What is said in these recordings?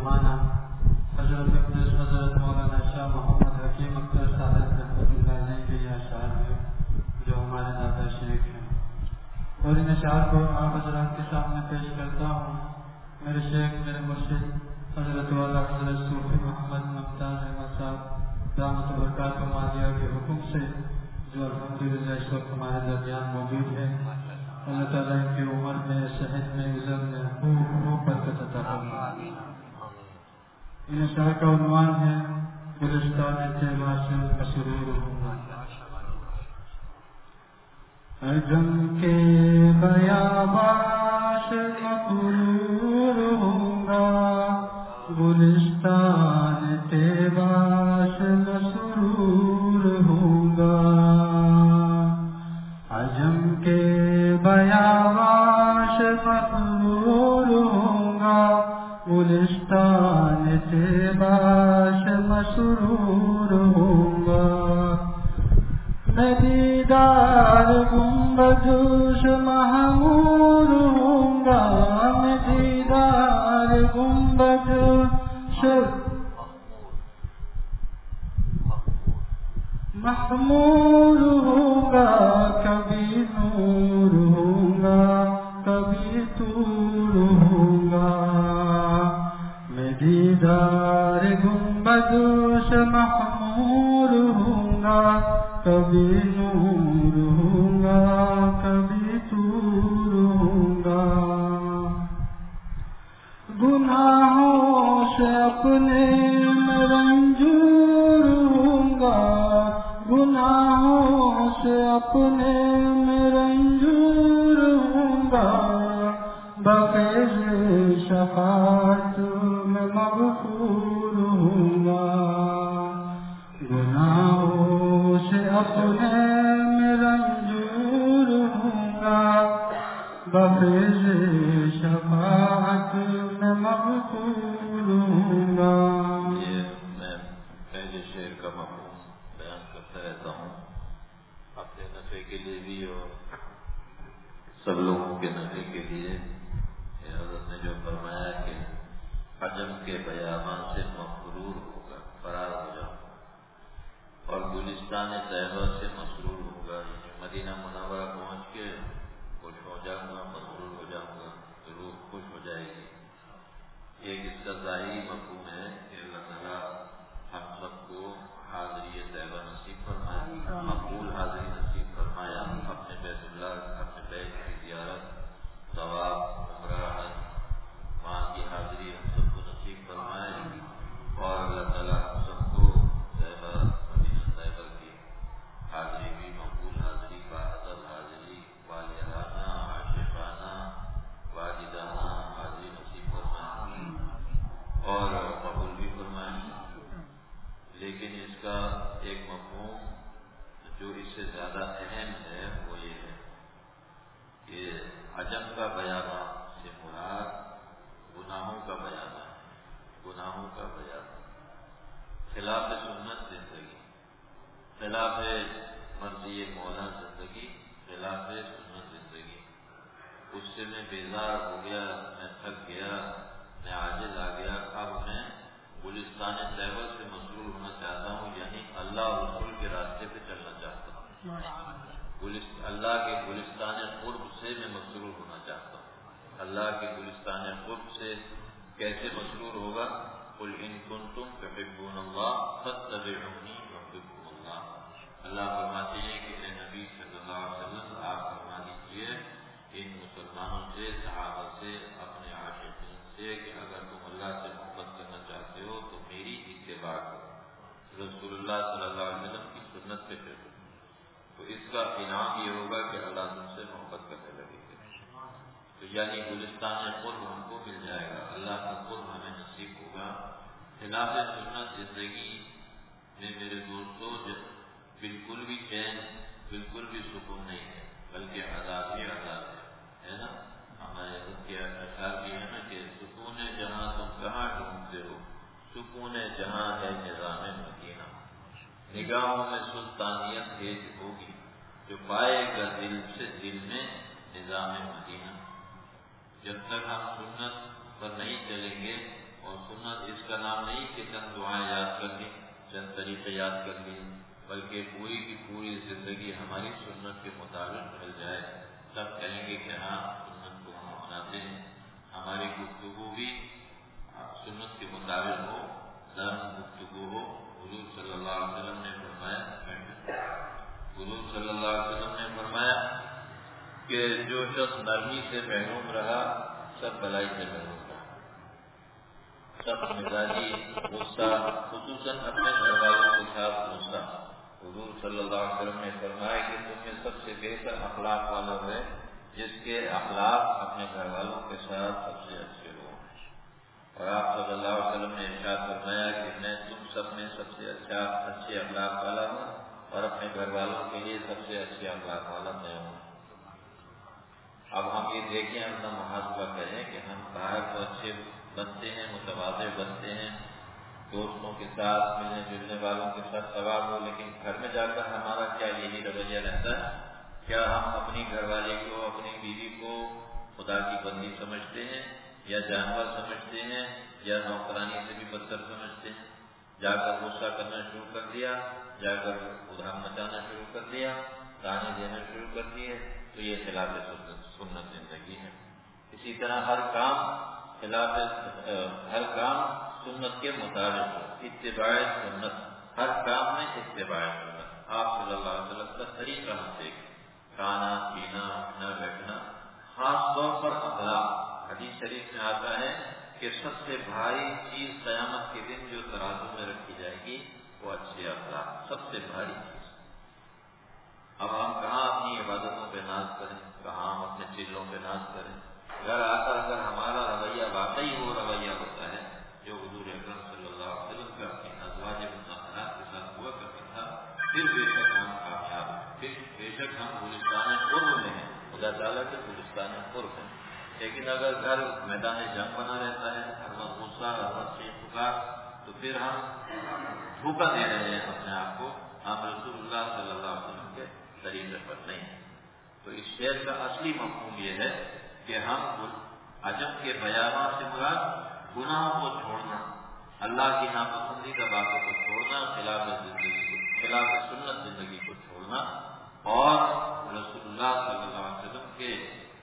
زمانہ حضرت اقدس حضرت مولانا شاہ محمد حکیم اختر صاحب رحمۃ اللہ علیہ کے یہ اشعار ہیں جو ہمارے دادا شریف ہیں، اور ان اشعار کو آپ حضرات کے سامنے پیش کرتا ہوں۔ میرے شیخ میرے مرشد حضرت والا حضرت صوفی محمد ممتاز احمد صاحب دامت برکاتہ مالیہ کے حکم سے، جو الحمدللہ اس وقت ہمارے درمیان موجود ہے۔ اللہ تعالیٰ ان کی عمر میں، صحت میں، عزت میں خوب برکت عطا فرمائے۔ ان اشعار کا عنوان ہے گلستان طیبہ سے مسرور ہوں گا۔ عجم کے بیاباش مغرور ہوں گا، گلستان طیبہ سے مسرور ہوں گا۔ عجم کے بیاباش مغرور ہوں گا، گلستان طیبہ سے مسرور ہوں گا۔ میں دیدار گنبدوش محمود ہوں گا، میں دیدار گنبدوش محمود ہوں گا، کبھی نور ہوں گا، کبھی طور ہوں گا۔ میں دیدار گنبدوش محمود ہوں گا، کبھی نور ہوں گا، کبھی طور ہوں گا۔ گناہوں سے اپنے میں رنجور ہوں گا، گناہوں سے اپنے میں رنجور ہوں گا، بفیض شفاعت میں مغفور ہوں گا۔ گناہوں سے اپنے میں رنجور ہوں گا، بفیض شفاعت میں مغفور ہوں گا۔ یہ میں پہلے شعر کا مفہوم بیان کرتا رہتا ہوں، اپنے نفع کے لیے بھی اور سب لوگوں کے نفع کے لیے۔ حضرت نے جو فرمایا کہ عجم کے بیابان سے مغرور ہوگا، فرار ہو جاؤں گا، اور گلستان طیبہ سے مسرور ہوگا، یعنی مدینہ منورہ پہنچ کے خوش ہو جاؤں گا، مسرور ہو جاؤں گا، روح خوش ہو جائے گی۔ ایک اس کا ظاہری مفہوم ہے کہ اللہ تعالیٰ ہم سب کو حاضری طیبہ نصیب فرمائے، مقبول حاضری نصیب فرمایا، اپنے بیت اللہ، اپنے بیت کی زیارت، ثواب، عمرہ، حج، وہاں کی حاضری ہم سب کو نصیب فرمائے، اور اللہ تعالیٰ ہم سب کو طیبہ مدینہ طیبہ کی حاضری بھی مقبول حاضری، باادب حاضری، والہانہ، عاشقانہ، واجدانہ حاضری نصیب فرمائے اور قبول بھی فرمائے۔ لیکن اس کا ایک مفہوم جو اس سے زیادہ اہم ہے وہ یہ ہے کہ عجم کا بیاباں سے مراد گناہوں کا بیاباں ہے، گناہوں کا بیاباں، خلاف سنت زندگی، خلاف مرضی مولا زندگی، خلاف سنت زندگی۔ اس سے میں بیزار ہو گیا، میں تھک گیا، میں عاجز آ گیا، اب میں گلستان طیبہ سے مسرور ہونا چاہتا ہوں، یعنی اللہ اور رسول کے راستے پہ چلنا چاہتا ہوں، اللہ کے گلستان قرب سے میں مسرور ہونا چاہتا ہوں۔ اللہ کے گلستان قرب سے کیسے مسرور ہوگا؟ قل ان کنتم تحبون اللہ فاتبعونی یحببکم اللہ۔ اللہ فرماتے ہیں کہ اے نبی صلی اللہ علیہ وسلم آپ فرما دیجیے ان مسلمانوں سے، صحابہ سے، اپنے عاشقین سے کہ اگر تم اللہ سے محبت کرنا چاہتے ہو تو میری اتباع کرو، رسول اللہ صلی اللہ علیہ وسلم کی سنت پہ چلو، تو اس کا انعام یہ ہوگا کہ اللہ تم سے محبت کرنے لگے گا۔ تو یعنی گلستان قرب ہم کو مل جائے گا، اللہ کا قرب ہمیں نصیب ہوگا۔ خلاف سنت زندگی میں میرے دوستوں بالکل بھی چین، بالکل بھی سکون نہیں ہے، بلکہ عذاب ہی عذاب ہے نا۔ ہمارے خود کے اشعار بھی ہے نا کہ سکون جہاں تم کہاں ڈھونڈتے ہو، سکون جہاں ہے نظام مدینہ، نگاہوں میں سلطانیت تیز ہوگی، جو پائے گا دل سے دل میں نظام مدینہ۔ جب تک ہم سنت پر نہیں چلیں گے اور سنت اس کا نام نہیں کہ چند دعائیں یاد کر لی، چند طریقے یاد کر لی، بلکہ پوری کی پوری زندگی ہماری سنت کے مطابق مل جائے، تب کہیں گے کہ ہاں سنت کو ہم مناتے ہیں، ہماری گفتگو بھی سنت کے مطابق ہو، نرم گفتگو ہو۔ حضور صلی اللہ علیہ وسلم نے فرمایا کہ جو شخص نرمی سے محروم رہا سب بلائی سے محروم رہا، سب مزاجی غصہ، خصوصاً اپنے گھر والوں کے ساتھ غصہ۔ حضور صلی اللہ علیہ وسلم نے فرمایا کہ تم میں سب سے بہتر اخلاق والا ہے جس کے اخلاق اپنے گھر والوں کے ساتھ سب سے اچھے ہوں۔ اور آپ صلی اللہ علیہ وسلم نے ارشاد فرمایا کہ میں تم سب میں سب سے اچھے اخلاق والا ہوں اور اپنے گھر والوں کے لیے سب سے اچھے اخلاق والا میں ہوں۔ اب ہم یہ دیکھیں، اپنا محاسبہ کریں کہ ہم باہر تو اچھے بنتے ہیں، متواضع بنتے ہیں، دوستوں کے ساتھ ملنے جلنے والوں کے ساتھ ثواب ہو، لیکن گھر میں جا کر ہمارا کیا یہی رویہ رہتا ہے؟ کیا ہم اپنی گھر والے کو، اپنی بیوی کو خدا کی بندی سمجھتے ہیں یا جانور سمجھتے ہیں یا نوکرانی سے بھی بدتر سمجھتے ہیں؟ جا کر غصہ کرنا شروع کر دیا، جا کر ادھام مچانا شروع کر دیا، تانے دینا شروع کر دیے، تو یہ خلاف سنت زندگی ہے۔ اسی طرح ہر کام سنت کے مطابق ہو، اتباع سنت، ہر کام میں اتباع سنت۔ آپ صلی اللہ علیہ وسلم کا طریقہ ہم دیکھیں، کھانا پینا اٹھنا بیٹھنا، خاص طور پر اخلاق۔ حدیث شریف میں آتا ہے کہ سب سے بھاری چیز قیامت کے دن جو ترازو میں رکھی جائے گی وہ اچھے اخلاق، سب سے بھاری چیز۔ اب ہم کہاں اپنی عبادتوں پہ ناز کریں، کہاں ہم اپنے چلوں پہ ناز کریں؟ گھر آ کر اگر ہمارا رویہ واقعی وہ رویہ ہوتا ہے جو حضور اکرم صلی اللہ علیہ وسلم کا اپنی ازواج مطہرات کے ساتھ ہوا کرتا تھا، پھر بے شک ہم کامیاب ہیں، پھر بے شک ہم گلستان قرب میں ہیں، خدا تعالیٰ کے گلستان قرب ہیں۔ لیکن اگر گھر میدان جنگ بنا رہتا ہے، ہر وقت غصہ، ہر وقت چیخ پکار، تو پھر ہم دھوکہ دے رہے ہیں اپنے آپ کو، ہم رسول اللہ صلی اللہ علیہ وسلم کے طریقے پر نہیں ہیں۔ تو اس شعر کا اصلی مفہوم یہ ہے کہ ہم عجب کے بیانات سے مراد گناہوں کو چھوڑنا، اللہ کی ناپسندیدہ باتوں کو چھوڑنا، خلاف سنت زندگی کو چھوڑنا، اور رسول اللہ صلی اللہ علیہ وسلم کے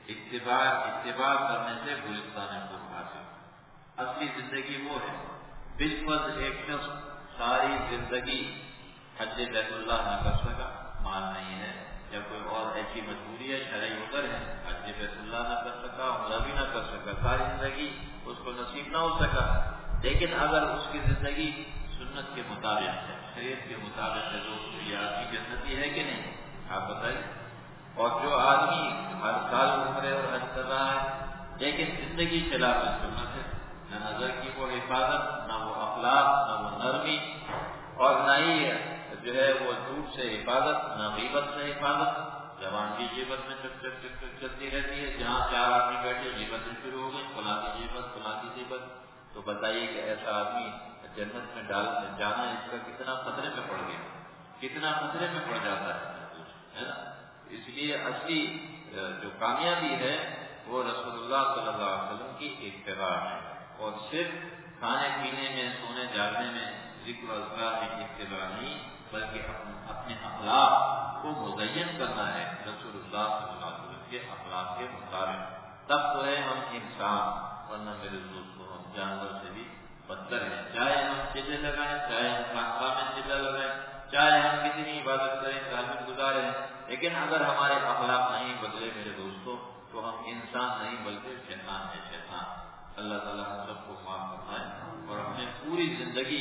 اتباع کرنے سے گلستان قرب حاصل۔ اصلی زندگی وہ ہے۔ بالفرض ایک شخص ساری زندگی حج بیت اللہ نہ کر سکا، مال نہیں ہے یا کوئی اور ایسی مجبوری ہے، شرعی عذر ہے، حج بیت اللہ نہ کر سکا، عمرہ بھی نہ کر سکا، ساری زندگی اس کو نصیب نہ ہو سکا، لیکن اگر اس کی زندگی سنت کے مطابق ہے، شریعت کے مطابق ہے، تو اس کو یہ آدمی جنتی ہے کہ نہیں؟ آپ بتائیے۔ اور جو آدمی ہر سال عمرے اور حج کر رہا ہے لیکن زندگی خلاف سنت ہے، نہ نظر کی وہ حفاظت، نہ وہ اخلاق، نہ وہ نرمی، اور نہ ہی جو ہے وہ جھوٹ سے حفاظت، نہ غیبت سے حفاظت، زبان کی غیبت میں چک چک چک چک چلتی رہتی ہے، جہاں چار آدمی بیٹھے غیبتیں شروع ہو گئی، فلاں کی غیبت، فلاں کی غیبت، تو بتائیے کہ ایسا آدمی جنت میں جانا اس کا کتنا خطرے میں پڑ گیا، کتنا خطرے میں پڑ جاتا ہے نا۔ اس لیے اصلی جو کامیابی ہے وہ رسول اللہ صلی اللہ علیہ وسلم کی اتباع ہے، اور صرف کھانے پینے میں، سونے جاگنے میں، ذکر و اذکار میں اتباع نہیں، بلکہ اپنے اخلاق کو مزین کرنا ہے رسول اللہ صلی اللہ علیہ وسلم کے اخلاق کے مطابق، تب تو ہے ہم انسان، ورنہ میرے دوستوں ہم جانور سے بھی بدتر ہیں۔ چاہے ہم چلے لگائیں، چاہے ہم خانقاہ میں چلے لگائیں، چاہے ہم کتنی عبادت کریں، تعلیم گزاریں، لیکن اگر ہمارے اخلاق نہیں بدلے میرے دوستوں تو ہم انسان نہیں بلکہ شیطان ہے، شیطان۔ اللہ تعالیٰ ہم سب کو معاف فرمائے اور اپنے پوری زندگی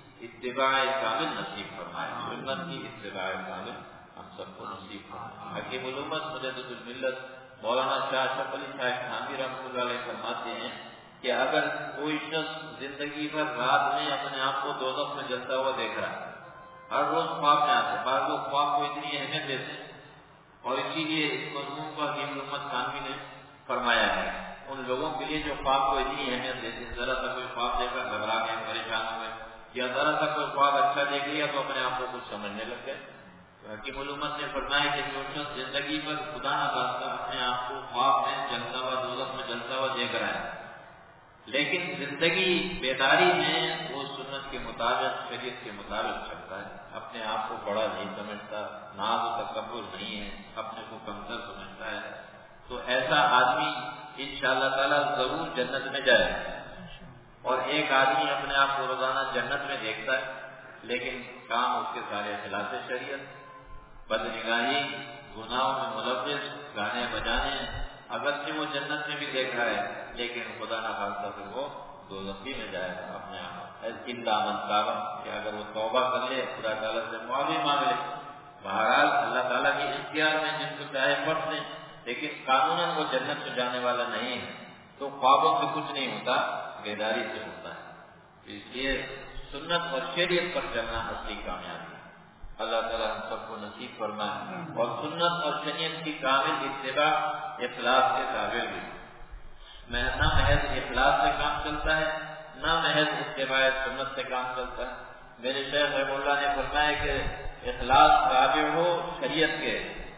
اتباع کامل نصیب فرمائے، سنت کی اتباع کامل ہم سب کو نصیب فرمائے۔ حکیم الامت مجدد الملت مولانا شاہ اشرف علی صاحب تھانوی رحمۃ اللہ علیہ فرماتے ہیں کہ اگر کوئی شخص زندگی بھر رات میں اپنے آپ کو دوزخ میں جلتا ہوا دیکھ رہا ہے، ہر روز خواب میں آتے، بعض لوگ خواب کو اتنی اہمیت دیتے ہیں، اور اسی لیے اس مضمون کو حکیم الامت تھانوی نے فرمایا ہے ان لوگوں کے لیے جو خواب کو اتنی اہمیت دیتے ہیں۔ ذرا سا کوئی خواب دیکھ کر گھبرا گئے، پریشان ہو گئے، یا ذرا سا کوئی خواب اچھا دیکھ لیا تو اپنے آپ کو کچھ سمجھنے لگ گئے۔ حکیم الامت نے فرمایا کہ جو شخص زندگی پر خدا نہ خاصہ اپنے آپ کو خواب میں جلتا ہوا، دوزخ میں جلتا ہوا دیکھ رہا ہے، لیکن زندگی بیداری میں وہ سنت کے مطابق شریعت کے مطابق چلتا ہے، اپنے آپ کو بڑا نہیں سمجھتا، ناز و تکبر نہیں ہے، اپنے کو کمتر سمجھتا ہے، تو ایسا آدمی انشاءاللہ تعالی ضرور جنت میں جائے گا۔ اور ایک آدمی اپنے آپ کو روزانہ جنت میں دیکھتا ہے لیکن کام اس کے سارے خلاف شریعت، بدنگاہی، گناہوں میں ملوث، گانے بجانے، اگرچہ وہ جنت میں بھی دیکھ رہا ہے لیکن خدا نہ خواستہ پھر وہ دوزخی میں جائے گا اپنے آپ الا من تاب، کہ اگر وہ توبہ کر لے خدا تعالیٰ سے معافی مانگ لے، بہرحال اللہ تعالیٰ کے اختیار میں جن کو چاہے پڑھ لیں، لیکن قانوناً وہ جنت میں جانے والا نہیں ہے۔ تو خوابوں سے کچھ نہیں ہوتا، بیداری سے ہوتا ہے۔ اس لیے سنت اور شریعت پر چلنا اصلی کامیابی ہے۔ اللہ تعالیٰ ہم سب کو نصیب فرمائے، اور سنت اور شریعت کی کامل اتباع اخلاص کے تابع بھی، نہ محض اخلاص سے کام چلتا ہے، نہ محض اتباع سنت سے کام چلتا ہے۔ میرے شیخ رحمہ اللہ نے فرمایا کہ اخلاص تابع ہو شریعت کے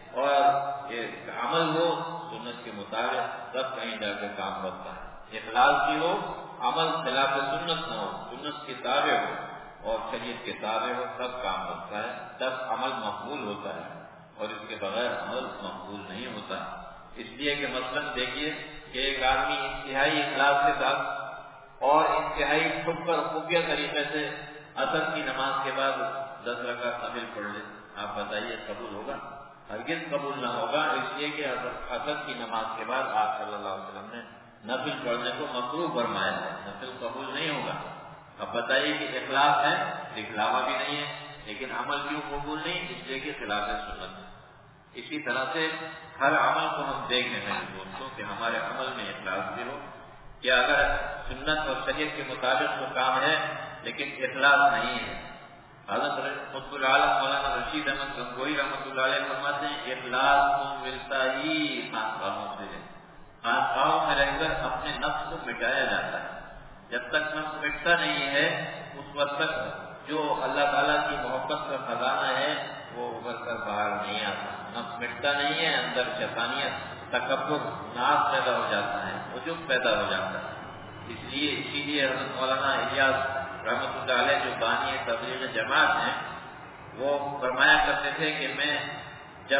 اور عمل ہو سنت کے مطابق، تب کہیں جا کے کام کرتا ہے۔ اخلاص بھی ہو، عمل خلاف سنت نہ ہو، سنت کے تابع ہو اور شریعت کے تابع ہو، تب کام کرتا ہے، تب عمل مقبول ہوتا ہے، اور اس کے بغیر عمل مقبول نہیں ہوتا۔ اس لیے کہ مثلاً دیکھیے کہ ایک آدمی انتہائی اخلاص کے ساتھ اور انتہائی چھپ کر خفیہ طریقے سے عصر کی نماز کے بعد 10 رکعت نفل پڑھ لے، آپ بتائیے قبول ہوگا؟ ہرگز قبول نہ ہوگا، اس لیے کہ عصر کی نماز کے بعد آپ صلی اللہ علیہ وسلم نے نفل پڑھنے کو مکروہ فرمایا ہے، نفل قبول نہیں ہوگا۔ اب بتائیے کہ اخلاص ہے، دکھلاوا بھی نہیں ہے، لیکن عمل کیوں قبول نہیں؟ اس لیے کہ خلاف سنت ہے۔ اسی طرح سے ہر عمل کو ہم دیکھیں ہیں دوستوں کہ ہمارے عمل میں اخلاص بھی ہو، کہ اگر سنت اور شریعت کے مطابق تو کام ہے لیکن اخلاص نہیں ہے۔ حضرت قطب العالم مولانا رشید احمد گنگوئی رحمۃ اللہ علیہ فرماتے ہیں اخلاص تو ملتا ہی خانقاہوں سے ہے، خانقاہوں میں رہ کر اپنے نفس کو مٹایا جاتا ہے۔ جب تک نفس مٹتا نہیں ہے اس وقت تک جو اللہ تعالیٰ کی محبت کا خزانہ ہے وہ ابھر کر باہر نہیں آتا۔ نفس مٹتا نہیں ہے، اندر شیطانیت، تکبر، ناز پیدا ہو جاتا ہے، عجب پیدا ہو جاتا ہے۔ اسی لیے حضرت مولانا الیاس رحمۃ اللہ علیہ جو بانی تبلیغ جماعت ہیں، وہ فرمایا کرتے تھے کہ میں جب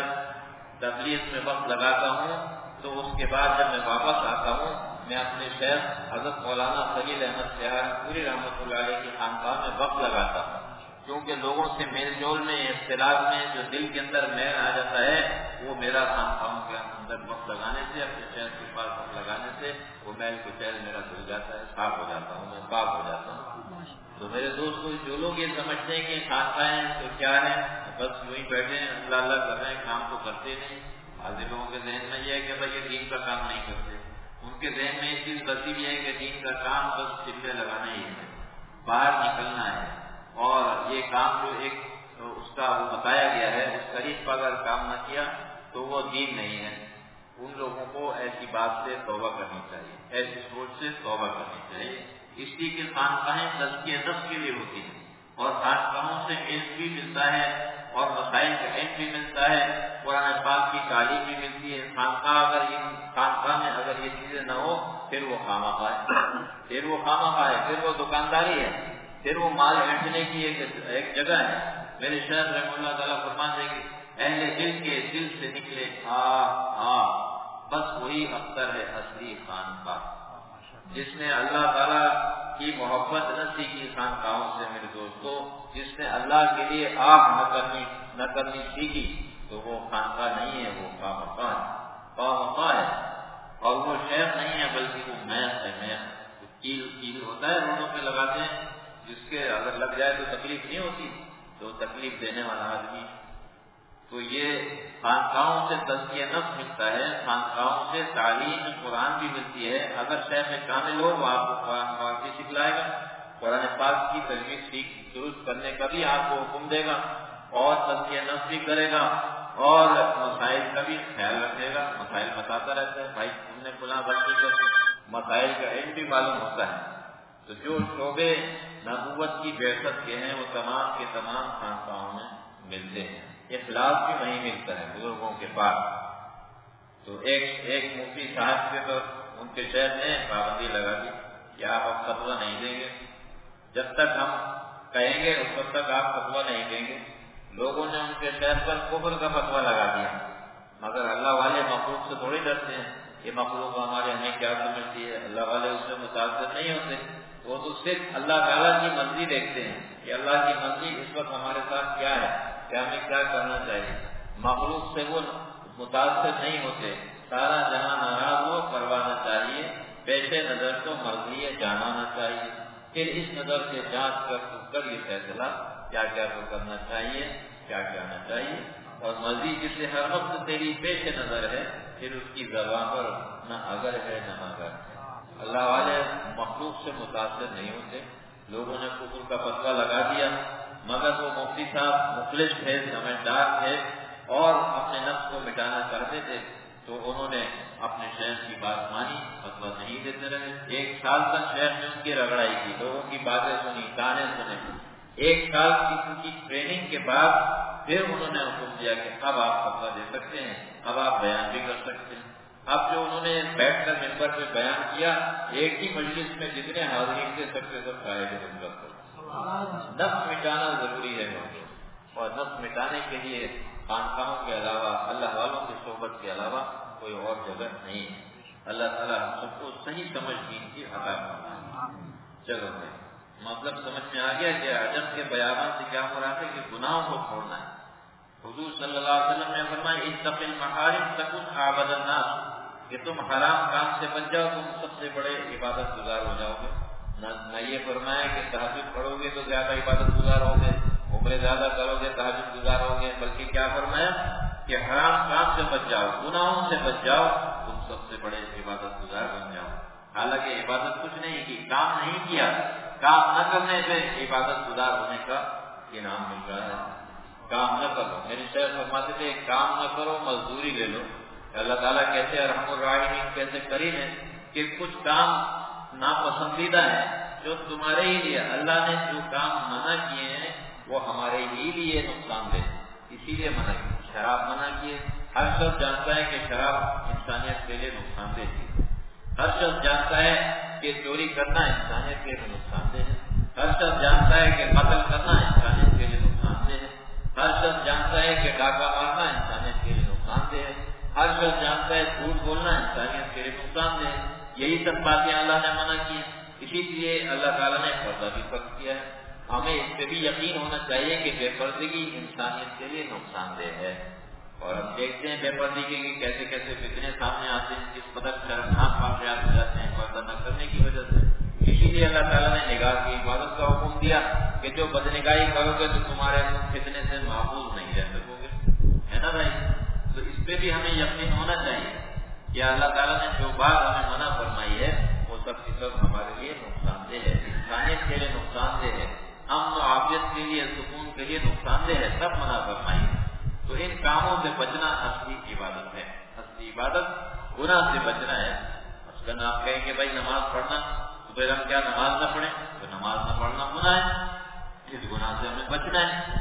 تبلیغ میں وقت لگاتا ہوں تو اس کے بعد جب میں واپس آتا ہوں میں اپنے شیخ حضرت مولانا خلیل احمد سہارنپوری رحمۃ اللہ علیہ کی خانقاہ میں وقت لگاتا ہوں، کیونکہ لوگوں سے میل جول میں، اختلاط میں جو دل کے اندر میل آ جاتا ہے وہ میرا خانقاہوں کے اندر وقت لگانے سے، اپنے شیخ کے پاس وقت لگانے سے وہ میل کچیل میرا دھل جاتا ہے، صاف ہو جاتا ہوں، میں پاک ہو جاتا ہوں۔ تو میرے دوستوں جو لوگ یہ سمجھتے ہیں کہ خانقاہیں تو کیا ہے، بس یوں ہی بیٹھے ہیں اللہ اللہ کر رہے ہیں، کام تو کرتے نہیں۔ بعض لوگوں کے ذہن میں یہ ہے کہ بھائی یہ دین کا کام نہیں کرتے، ان کے ذہن میں یہ چیز بسی بھی ہے کہ دین کا کام بس چلے لگانا ہی ہے، باہر نکلنا ہے، اور یہ کام جو ایک اس کا وہ بتایا گیا ہے اس طریق پر اگر کام نہ کیا تو وہ دین نہیں ہے۔ ان لوگوں کو ایسی بات سے توبہ کرنی چاہیے، ایسی سوچ سے توبہ کرنی چاہیے، اس لیے کہ خانقاہیں تزکیہ نفس کے لیے ہوتی ہیں، اور خانقاہوں سے علم بھی ملتا ہے اور مسائل کا علم بھی ملتا ہے، قرآن پاک کی تعلیم بھی ملتی ہے۔ خانقاہ میں اگر یہ چیزیں نہ ہو پھر وہ خامخواہ ہے، پھر وہ دکانداری ہے، پھر وہ مال اینٹنے کی ایک جگہ ہے۔ میرے شیخ رحمہ اللہ تعالیٰ فرماتے ہیں کہ اہل دل کے دل سے نکلے بس وہی اختر ہے اصلی خانقاہ، جس نے اللہ تعالیٰ کی محبت نہ سیکھی خانقاہوں سے میرے دوستو، جس نے اللہ کے لیے آگ نہ کرنی سیکھی تو وہ خانقاہ نہیں ہے، وہ خامخواہ ہے، اور وہ شیخ نہیں ہے بلکہ وہ میخ ہے۔ میخ کیل ہوتا ہے روڈوں پہ لگاتے ہیں، جس کے اگر لگ جائے تو تکلیف نہیں ہوتی، تو تکلیف دینے والا آدمی۔ تو یہ خانقاہوں سے تزکیہ نفس ملتا ہے، خانقاہوں سے تعلیم قرآن بھی ملتی ہے۔ اگر شیخ کامل ہو وہ آپ کو قرآن پاک بھی سکھلائے گا، قرآن پاک کی تجوید درست کرنے کا بھی آپ کو حکم دے گا، اور تزکیہ نفس بھی کرے گا، اور مسائل کا بھی خیال رکھے گا، مسائل بتاتا رہتا ہے، بھائی تم نے فلاں بچے کو مسائل کا علم بھی معلوم ہوتا ہے۔ تو جو شعبے نبوت کی بعثت کے ہیں وہ تمام کے تمام خانقاہوں میں ملتے ہیں، اخلاص بھی وہیں ملتا ہے بزرگوں کے پاس۔ تو ایک مفتی صاحب کے تو ان کے شہر نے پابندی لگا دی کہ آپ اب فتویٰ نہیں دیں گے، جب تک ہم کہیں گے اس وقت تک آپ فتویٰ نہیں دیں گے۔ لوگوں نے ان کے شیخ پر کفر کا فتویٰ لگا دیا، مگر اللہ والے مخلوق سے تھوڑی ڈرتے ہیں، یہ مخلوق ہمارے ہمیں کیا سمجھتی ہے، اللہ والے اس سے متاثر نہیں ہوتے، وہ تو صرف اللہ تعالیٰ کی مرضی دیکھتے ہیں کہ اللہ کی مرضی اس وقت ہمارے ساتھ کیا ہے، کہ ہمیں کیا کرنا چاہیے۔ مخلوق سے وہ متاثر نہیں ہوتے، سارا جہاں ناراض ہو کروانا چاہیے، پیش نظر تو مرضی ہے جانانا چاہیے، پھر اس نظر سے جانچ کر یہ فیصلہ کیا کیا تو کرنا چاہیے، کیا کہنا چاہیے۔ اور مرضی جسے ہر وقت تیری پیش نظر ہے، پھر اس کی زبان پر نہ اگر ہے نہ مگر ہے۔ اللہ والے مخلوق سے متاثر نہیں ہوتے۔ لوگوں نے کفر کا فتویٰ لگا دیا، مگر وہ مفتی صاحب مخلص تھے، سمجھدار تھے اور اپنے نفس کو مٹانا چاہتے تھے، تو انہوں نے اپنے شیخ کی بات مانی، فتویٰ نہیں دیتے رہے۔ 1 سال تک شیخ نے ان کی رگڑائی کی، لوگوں کی باتیں سنی، تانے سنے۔ 1 سال کی ٹریننگ کے بعد پھر انہوں نے حکم دیا کہ اب آپ فتویٰ دے سکتے ہیں، اب آپ بیان بھی کر سکتے ہیں۔ اب جو انہوں نے بیٹھ کر ممبر پہ بیان کیا، ایک ہی مجلس میں جتنے حاضرین تھے سب کے سب صاحب حضرت تھے۔ نفس مٹانا ضروری ہے، اور نفس مٹانے کے لیے خانقاہوں کے علاوہ، اللہ والوں کی صحبت کے علاوہ کوئی اور جگہ نہیں ہے۔ اللہ تعالیٰ ہم سب کو صحیح سمجھ دین کی عطا فرمائے۔ چلو مطلب سمجھ میں آ گیا کہ عجم کے بیانات سے کیا مراد ہے کہ گناہوں کو چھوڑنا ہے۔ حضور صلی اللہ علیہ وسلم نے فرمایا اتق المحارم تکن اعبد الناس، کہ تم حرام کام سے بچ جاؤ، تم سب سے بڑے عبادت گزار ہو جاؤ گے۔ نہ یہ فرمایا کہ تہجد پڑھو گے تو زیادہ عبادت گزار ہوگے، عمرے زیادہ کرو گے تہجد گزار ہوگے، بلکہ کیا فرمایا کہ حرام کام سے بچ جاؤ، گناہوں سے بچ جاؤ، تم سب سے بڑے عبادت گزار بن جاؤ۔ حالانکہ عبادت کچھ نہیں کی، کام نہیں کیا، کام نہ کرنے سے عبادت گزار ہونے کا انعام مل رہا ہے۔ کام نہ کرو، میرے شیخ فرماتے تھے کام نہ کرو مزدوری لے لو۔ اللہ تعالیٰ کیسے ارحم الراحمین، کیسے کریم ہے کہ کچھ کام ناپسندیدہ ہے جو تمہارے ہی لیے، اللہ نے جو کام منع کیے ہیں وہ ہمارے ہی لیے نقصان دہ، اسی لیے منع کیے۔ شراب منع کیے، ہر شخص جانتا ہے کہ شراب انسانیت کے لیے نقصان دہ ہے۔ ہر شخص جانتا ہے کہ چوری کرنا انسانیت کے لیے نقصان دہ ہے۔ ہر شخص جانتا ہے کہ قتل کرنا انسانیت کے لیے نقصان دہ ہے۔ ہر شخص جانتا ہے کہ ڈاکہ مارنا انسانیت کے لیے نقصان دہ ہے۔ ہر شخص جانتا ہے جھوٹ بولنا انسانیت کے لیے نقصان دہ ہے۔ یہی سب باتیں اللہ نے منع کی، اسی لیے اللہ تعالیٰ نے پردہ بھی فرض کیا ہے۔ ہمیں اس پہ بھی یقین ہونا چاہیے کہ بے پردگی انسانیت کے لیے نقصان دہ ہے۔ اور ہم دیکھتے ہیں بے پردگی کے کیسے کیسے فتنے سامنے آتے ہیں، کس قدر شرمناک واقعات ہو جاتے ہیں پردہ نہ کرنے کی وجہ سے۔ اسی لیے اللہ تعالیٰ نے نگاہ کی حفاظت کا حکم دیا کہ جو بدنگاہی کرو گے تو تمہارے فتنے سے محفوظ نہیں رہ سکو گے، ہے نا بھائی؟ تو اس پہ بھی ہمیں یقین ہونا چاہیے کہ اللہ تعالیٰ نے جو بات ہمیں منع فرمائی ہے وہ سب کی سب ہمارے لیے نقصان دہ ہے، انسانیت کے لیے نقصان دہ ہے، امن و عافیت کے لیے، سکون کے لیے نقصان دہ ہے، سب منع فرمائی ہے۔ تو ان کاموں سے بچنا اصلی عبادت ہے۔ اصلی عبادت گناہ سے بچنا ہے۔ مثلاً آپ کہیں کہ بھائی نماز پڑھنا، تو پھر ہم کیا نماز نہ پڑھیں؟ تو نماز نہ پڑھنا گناہ ہے، اس گناہ سے ہمیں بچنا ہے۔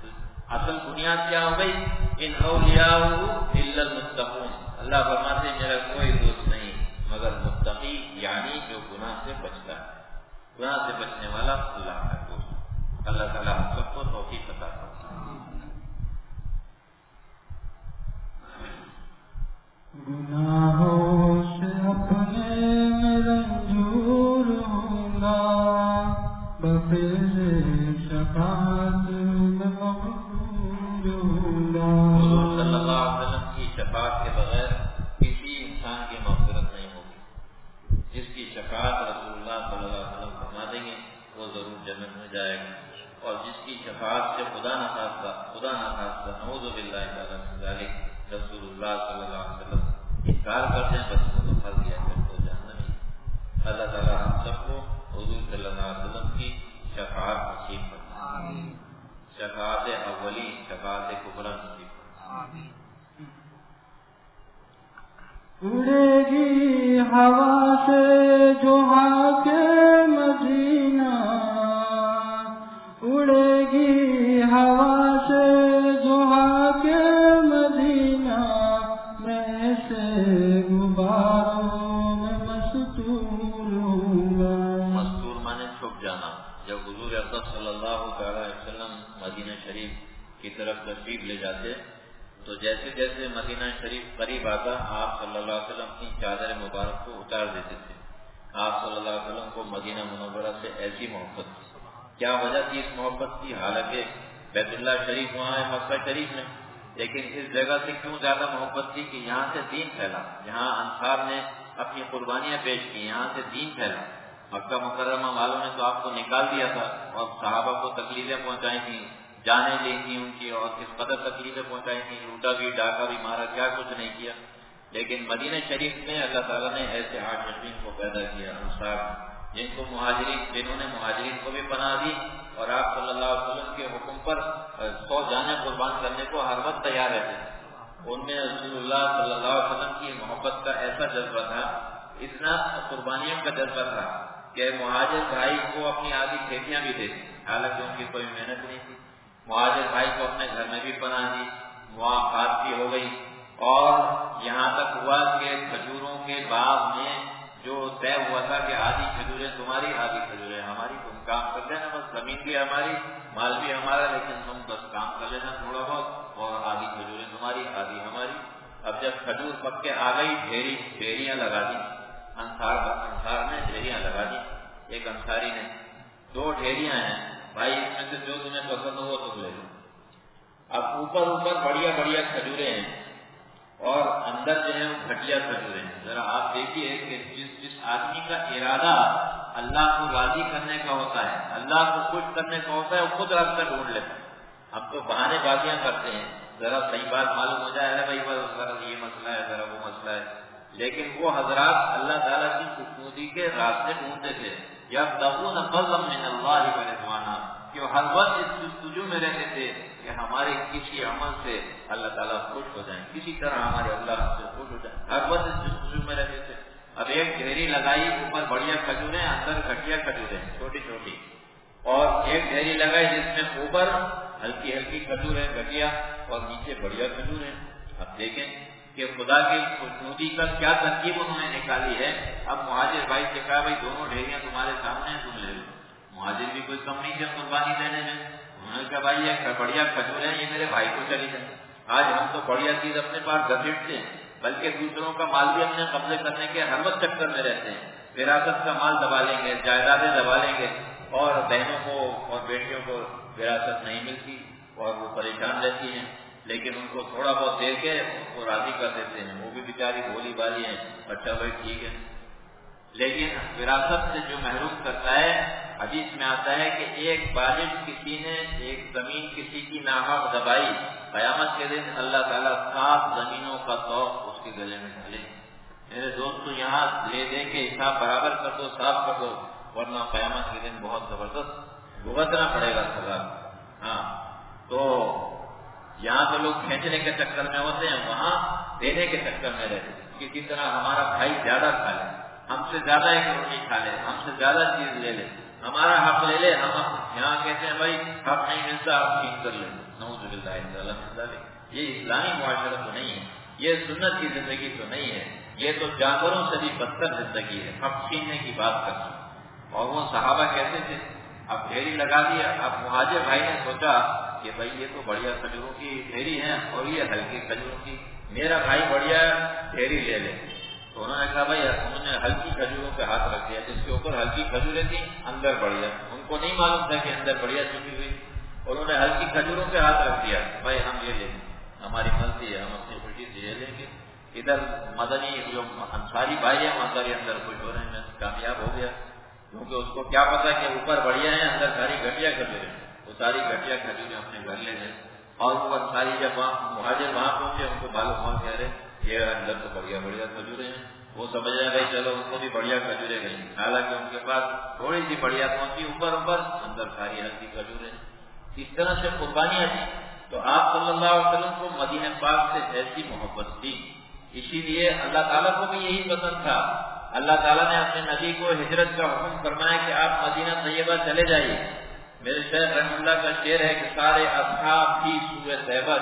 اصل بنیاد کیا ہو گئی؟ ان اولیاء الا المتقون، اللہ فرماتے ہیں میرا کوئی دوست نہیں مگر متقی، یعنی جو گناہ سے بچتا ہے۔ گناہ سے بچنے والا اللہ کا دوست۔ اللہ تعالیٰ ہم سب کو توفیق عطا فرمائے۔ گناہوں سے اپنے میں رنجور ہوں گا، بفیض شفاعت میں مغرور ہوں گا۔ حضور صلی اللہ علیہ وسلم کی شفاعت کے بغیر کسی انسان کی مغفرت نہیں ہوگی۔ جس کی شفاعت رسول اللہ صلی اللہ علیہ وسلم فرما دیں گے وہ ضرور جنت میں جائے گا، اور جس کی شفاعت سے خدا نخواستہ نعوذ باللہ تعالیٰ من ذلک رسول اللہ صلی اللہ علیہ وسلم انکار کرتے ہیں، بس وہ تو پھنس گیا، پھر تو جہنمی۔ اللہ تعالیٰ ہم سب کو حضور صلی اللہ علیہ وسلم کی شفاعت نصیب فرمائے، شفاعت اولی، شفاعت کبریٰ نصیب فرمائے۔ اڑے گی ہوا سے جو کے مدینہ، اڑے گی ہوا سے جو کے مدینہ، میں سے غباروں میں مستور ہوں گا۔ تشریف لے جاتے تو جیسے جیسے مدینہ شریف قریب آتا آپ صلی اللہ علیہ وسلم اپنی چادر مبارک کو اتار دیتے تھے. آپ صلی اللہ علیہ وسلم کو مدینہ منورہ سے ایسی محبت تھی. کیا وجہ تھی اس محبت کی؟ حالانکہ بیت اللہ شریف وہاں ہے مکہ شریف میں، لیکن اس جگہ سے کیوں زیادہ محبت تھی کہ یہاں سے دین پھیلا، یہاں انصار نے اپنی قربانیاں پیش کی، یہاں سے دین پھیلا. مکہ مکرمہ والوں نے تو آپ کو نکال دیا تھا اور صحابہ کو تکلیفیں پہنچائی تھیں، جانیں لی تھی ان کی، اور کس قدر تکلیفیں پہنچائی تھیں، لوٹا بھی ڈاکہ بھی مارا، کیا کچھ نہیں کیا. لیکن مدینہ شریف میں اللہ تعالیٰ نے ایسے عاشقین کو پیدا کیا، انصار، جن کو مہاجرین، جنہوں نے مہاجرین کو بھی پناہ دی اور آپ صلی اللہ علیہ وسلم کے حکم پر 100 جانیں قربان کرنے کو ہر وقت تیار رہتے تھے. ان میں رسول اللہ صلی اللہ علیہ وسلم کی محبت کا ایسا جذبہ تھا، اتنا قربانیوں کا جذبہ تھا کہ مہاجر بھائی کو اپنی آدھی کھیتیاں بھی دے دی، حالانکہ ان کی کوئی محنت نہیں تھی. مہاجر بھائی کو اپنے گھر میں بھی پناہ دی، مواقعات بھی ہو گئی، اور یہاں تک ہوا کہ کھجوروں کے باغ میں جو طے ہوا تھا کہ آدھی کھجوریں تمہاری آدھی کھجوریں ہماری، تم کام کر لینا، بس زمین بھی ہماری مال بھی ہمارا، لیکن تم بس کام کر لینا تھوڑا بہت، اور آدھی کھجوریں تمہاری آدھی ہماری. اب جب کھجور پک کے آ گئی، ڈھیریاں لگا دی، انصار نے ڈھیریاں لگا دی. ایک انصاری نے 2 ڈھیریاں ہیں بھائی، اس میں سے جو تمہیں پسند ہو وہ تم لے لو. اب اوپر بڑھیا بڑھیا کھجوریں ہیں اور اندر جو ہے وہ گھٹیا کھجوریں ہیں. ذرا آپ دیکھیے کہ جس آدمی کا ارادہ اللہ کو راضی کرنے کا ہوتا ہے، اللہ کو خوش کرنے کا ہوتا ہے، وہ خود راستہ ڈھونڈ لیتا ہے. ہم تو بہانے بازیاں کرتے ہیں، ذرا صحیح بات معلوم ہو جائے ہے بھائی ذرا یہ مسئلہ ہے، ذرا وہ مسئلہ ہے. لیکن وہ حضرات اللہ تعالیٰ کی خوشنودی کے راستے ڈھونڈتے تھے. یبتغون فضلا من اللہ ورضوانا، کہ ہر وقت اس جستجو میں رہتے تھے کہ ہمارے کسی عمل سے اللہ تعالیٰ خوش ہو جائیں، کسی طرح ہمارے اللہ سے خوش ہو جائیں، ہر وقت اس جستجو میں رہتے تھے. اب ایک ڈھیری لگائی، اوپر بڑھیا کھجوریں، اندر گھٹیا کھجوریں چھوٹی چھوٹی، اور ایک ڈھیری لگائی جس میں اوپر ہلکی ہلکی کھجوریں گھٹیا اور نیچے بڑھیا کھجوریں. اب دیکھیں کہ خدا کی خوشنودی کا کیا ترکیب انہوں نے نکالی ہے. اب مہاجر بھائی سے کہا بھائی دونوں ڈھیریاں تمہارے سامنے ہیں، تم لے لو. مہاجر بھی کوئی کم نہیں تھے قربانی دینے میں. انہوں نے کہا بھائی یہ بڑھیا کھجور ہے، یہ میرے بھائی کو چلی جائیں. آج ہم تو بڑھیا چیز اپنے پاس گھسیٹتے ہیں، بلکہ دوسروں کا مال بھی اپنے قبضے کرنے کے ہر وقت چکر میں رہتے ہیں. وراثت کا مال دبا لیں گے، جائیدادیں دبا لیں گے، اور بہنوں کو اور بیٹیوں کو وراثت نہیں ملتی اور وہ پریشان رہتی ہیں. لیکن ان کو تھوڑا بہت دے کے ان کو راضی کر دیتے ہیں، وہ بھی بیچاری بھولی بالی ہیں، اچھا بھائی ٹھیک ہے. لیکن وراثت سے جو محروم کرتا ہے، حدیث میں آتا ہے کہ ایک بالغ کسی نے ایک زمین کسی کی ناحق دبائی، قیامت کے دن اللہ تعالیٰ 7 زمینوں کا توق اس کے گلے میں ڈالے. میرے دوستو یہاں لے دے کے حساب برابر کر دو، صاف کر دو، ورنہ قیامت کے دن بہت زبردست بھگتنا پڑے گا سزا. ہاں تو یہاں تو لوگ کھینچنے کے چکر میں ہوتے ہیں، وہاں دینے کے چکر میں رہتے ہیں. کسی طرح ہمارا بھائی زیادہ کھا لے، ہم سے زیادہ ایک روٹی کھا لے، ہم سے زیادہ چیز لے لے، ہمارا حق لے لے. ہم یہاں کہتے ہیں بھائی حق نہیں ملتا، آپ چھین کر لیں. نعوذ باللہ من ذلک. یہ اسلامی معاشرہ تو نہیں ہے، یہ سنت کی زندگی تو نہیں ہے، یہ تو جانوروں سے بھی بدتر زندگی ہے، حق چھیننے کی بات کرنا. اور وہ صحابہ کہتے تھے اب ڈھیری لگا دیا. اب مہاجر بھائی نے سوچا کہ بھائی یہ تو بڑھیا کھجوروں کی ڈھیری ہے اور یہ ہلکی کھجوروں کی، میرا بھائی بڑھیا ڈھیری لے لے. تو انہوں نے کہا بھائی، انہوں نے ہلکی کھجوروں پہ ہاتھ رکھ دیا، جس کے اوپر ہلکی کھجوریں تھیں، اندر بڑھیا. ان کو نہیں معلوم تھا کہ اندر بڑھیا چھپی ہوئی. انہوں نے ہلکی کھجوروں پہ ہاتھ رکھ دیا، بھائی ہم یہ لیں گے، ہماری مرضی ہے، ہم اپنی خوشی سے یہ لیں گے. ادھر مدنی جو انصاری بھائی ہیں وہ اندر خوش ہو رہے ہیں، کامیاب ہو گیا. کیونکہ اس کو کیا پتا کہ اوپر بڑھیا ہے، اندر ساری گھٹیا کھجوریں. وہ ساری گھٹیا کھجوریں اپنے گھر لے گئے. اور وہ انصاری جب مہاجر وہاں پہنچے، ان کو معلوم ہوا کہہ رہے یہ اندر تو بڑھیا بڑھیا کھجوریں ہیں. وہ سمجھ رہے بھائی چلو ان کو بھی بڑھیا کھجوریں گئی. حالانکہ ان کے پاس تھوڑی سی بڑھیا پہنچی، اوپر اندر ساری ہلکی کھجوریں. اس طرح سے قربانیاں تھیں. تو آپ صلی اللہ علیہ وسلم کو مدینہ پاک سے ایسی محبت تھی، اسی لیے اللہ تعالیٰ کو بھی یہی پسند تھا. اللہ تعالیٰ نے اپنے نبی کو ہجرت کا حکم فرمایا کہ آپ مدینہ طیبہ چلے جائیے. میرے شیخ رحمہ اللہ کا شعر ہے کہ سارے اصحاب بھی سوئے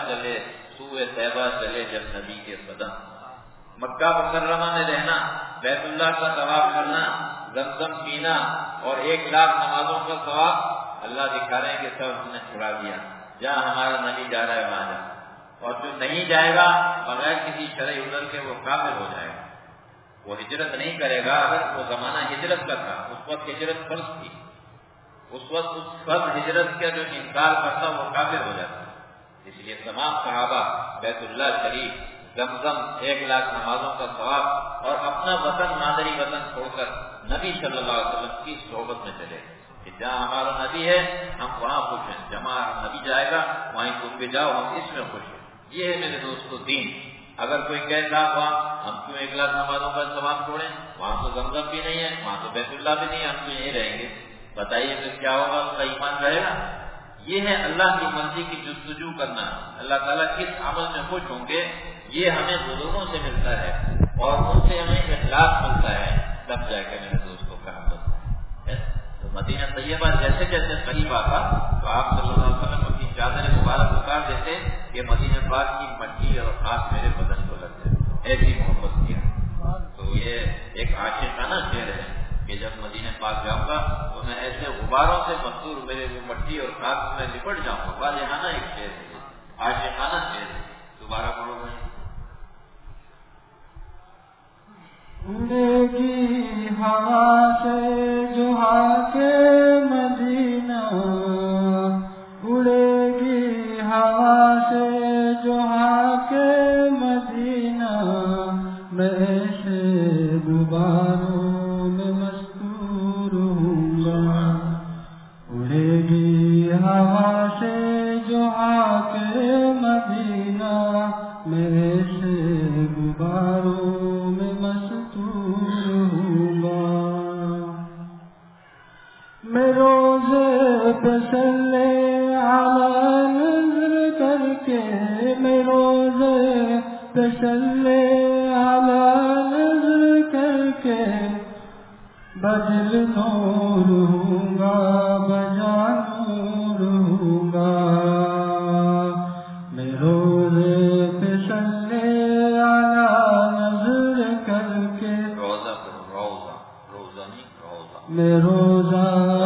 طیبہ چلے جب نبی کے قدم. مکہ مکرمہ میں رہنا، بیت اللہ کا طواف کرنا، زمزم پینا اور 1 لاکھ نمازوں کا ثواب اللہ دکھا رہے ہیں کہ سب ہم نے چھڑا دیا. جہاں ہمارا نبی جا رہا ہے وہاں جا، اور جو نہیں جائے گا بغیر کسی شرعی عذر کے وہ کافر ہو جائے گا، وہ ہجرت نہیں کرے گا۔ اگر وہ زمانہ ہجرت کا تھا، اس وقت ہجرت فرض تھی، اس وقت اس فرض ہجرت کا جو انکار کرتا وہ کافر ہو جاتا۔ اس لیے تمام صحابہ بیت اللہ شریف، زمزم، 1,00,000 نمازوں کا ثواب اور اپنا وطن، مادری وطن چھوڑ کر نبی صلی اللہ علیہ وسلم کی صحبت میں چلے کہ جہاں ہمارا نبی ہے ہم وہاں خوش ہیں، جہاں نبی جائے گا وہیں تم بھی جاؤ، ہم اس میں خوش ہیں۔ یہ ہے میرے دوستو دین۔ اگر کوئی کہتا وہاں ہم کیوں 1,00,000 نمازوں کا ثواب چھوڑیں، وہاں تو زمزم بھی نہیں ہے، وہاں تو بیت اللہ بھی نہیں ہے، ہم تو یہیں رہیں گے، بتائیے پھر کیا ہوگا؟ اس کا ایمان رہے گا؟ یہ ہے اللہ کی مرضی کی جستجو کرنا، اللہ تعالیٰ کس عمل میں خوش ہوں گے یہ ہمیں بزرگوں سے ملتا ہے اور ان سے ہمیں اخلاص ملتا ہے، تب جا کے میرے دوستوں کا حمد ہے۔ تو مدینہ طیبہ جیسے جیسے قریب آتا تو آپ صلی اللہ علیہ وسلم اپنی چادر مبارک اتار دیتے کہ مدینہ پاک کی مٹی اور خاص میرے بدن کو لگ جائے، ایسی محبت کیا۔ تو یہ ایک عاشقانہ شعر ہے کہ جب مدینہ پاک جاؤں گا تو میں ایسے غباروں سے مستور میرے وہ مٹی اور خاک میں لپٹ جاؤں گا۔ واضحانہ ایک شعر ہے، عاشقانہ شعر ہے۔ دوبارہ پڑھو بھائی۔ اڑے گی ہوا سے جو ہاکے مدینہ، اڑے گی ہوا سے جو ہاکے مدینہ، میں ایسے غباروں میں مستور ہوں گا۔ اڑے گی ہوا سے جو ہاکے مدینہ، میں ایسے غباروں میں میں روزے پہ صلی علی نظر کر کے، میں روزے پہ صلی علی نظر کر کے، بدل نور ہوں گا بجا نور ہوں گا۔ میں روزے پہ صلی علی نظر کر کے، روزہ نہیں روزہ، میں روزہ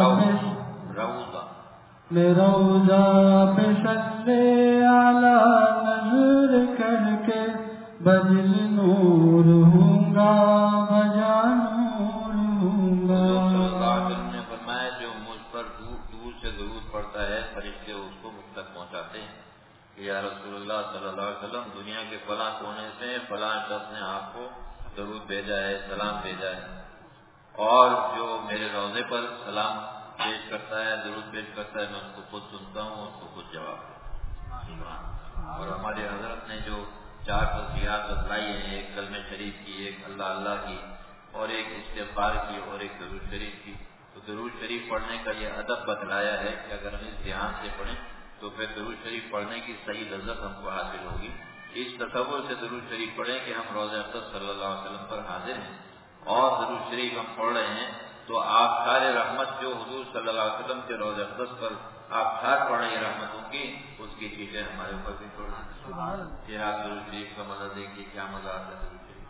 میں روزہ پہ صلی علی نظر کر کے، بدل نور ہوں گا بجا نور ہوں گا۔ صلی اللہ علیہ وسلم نے فرمایا جو مجھ پر دور سے درود پڑتا ہے فرشتے اس کو مجھ تک پہنچاتے ہیں کہ یا رسول اللہ صلی اللہ علیہ وسلم دنیا کے فلاں کونے سے فلاں شخص نے آپ کو درود بھیجا ہے، سلام بھیجا ہے، اور جو میرے روزے پر سلام پیش کرتا ہے، درود پیش کرتا ہے، میں اس کو خود سنتا ہوں، اس کو خود جواب دیتا ہوں۔ اور ہمارے حضرت نے جو 4 توصیات بتلائی ہیں، ایک کلمہ شریف کی، ایک اللہ اللہ کی، اور ایک استغفار کی، اور ایک درود شریف کی، تو درود شریف پڑھنے کا یہ ادب بتلایا ہے کہ اگر ہم اس دھیان سے پڑھیں تو پھر درود شریف پڑھنے کی صحیح لذت ہم کو حاصل ہوگی۔ اس تصور سے درود شریف پڑھیں کہ ہم روضہ اقدس صلی اللہ علیہ وسلم پر حاضر ہیں اور درود شریف ہم پڑھ رہے ہیں، تو آپ سارے رحمت جو حضور صلی اللہ علیہ وسلم کے روضہ اقدس پر آپ ساتھ پڑھ رہے ہیں رحمتوں کی، اس کی چیزیں ہمارے اوپر بھی پڑھ رہے ہیں۔ یہ آپ درود شریف کا مزہ دیکھیے، کیا مزہ آتا ہے درود شریف۔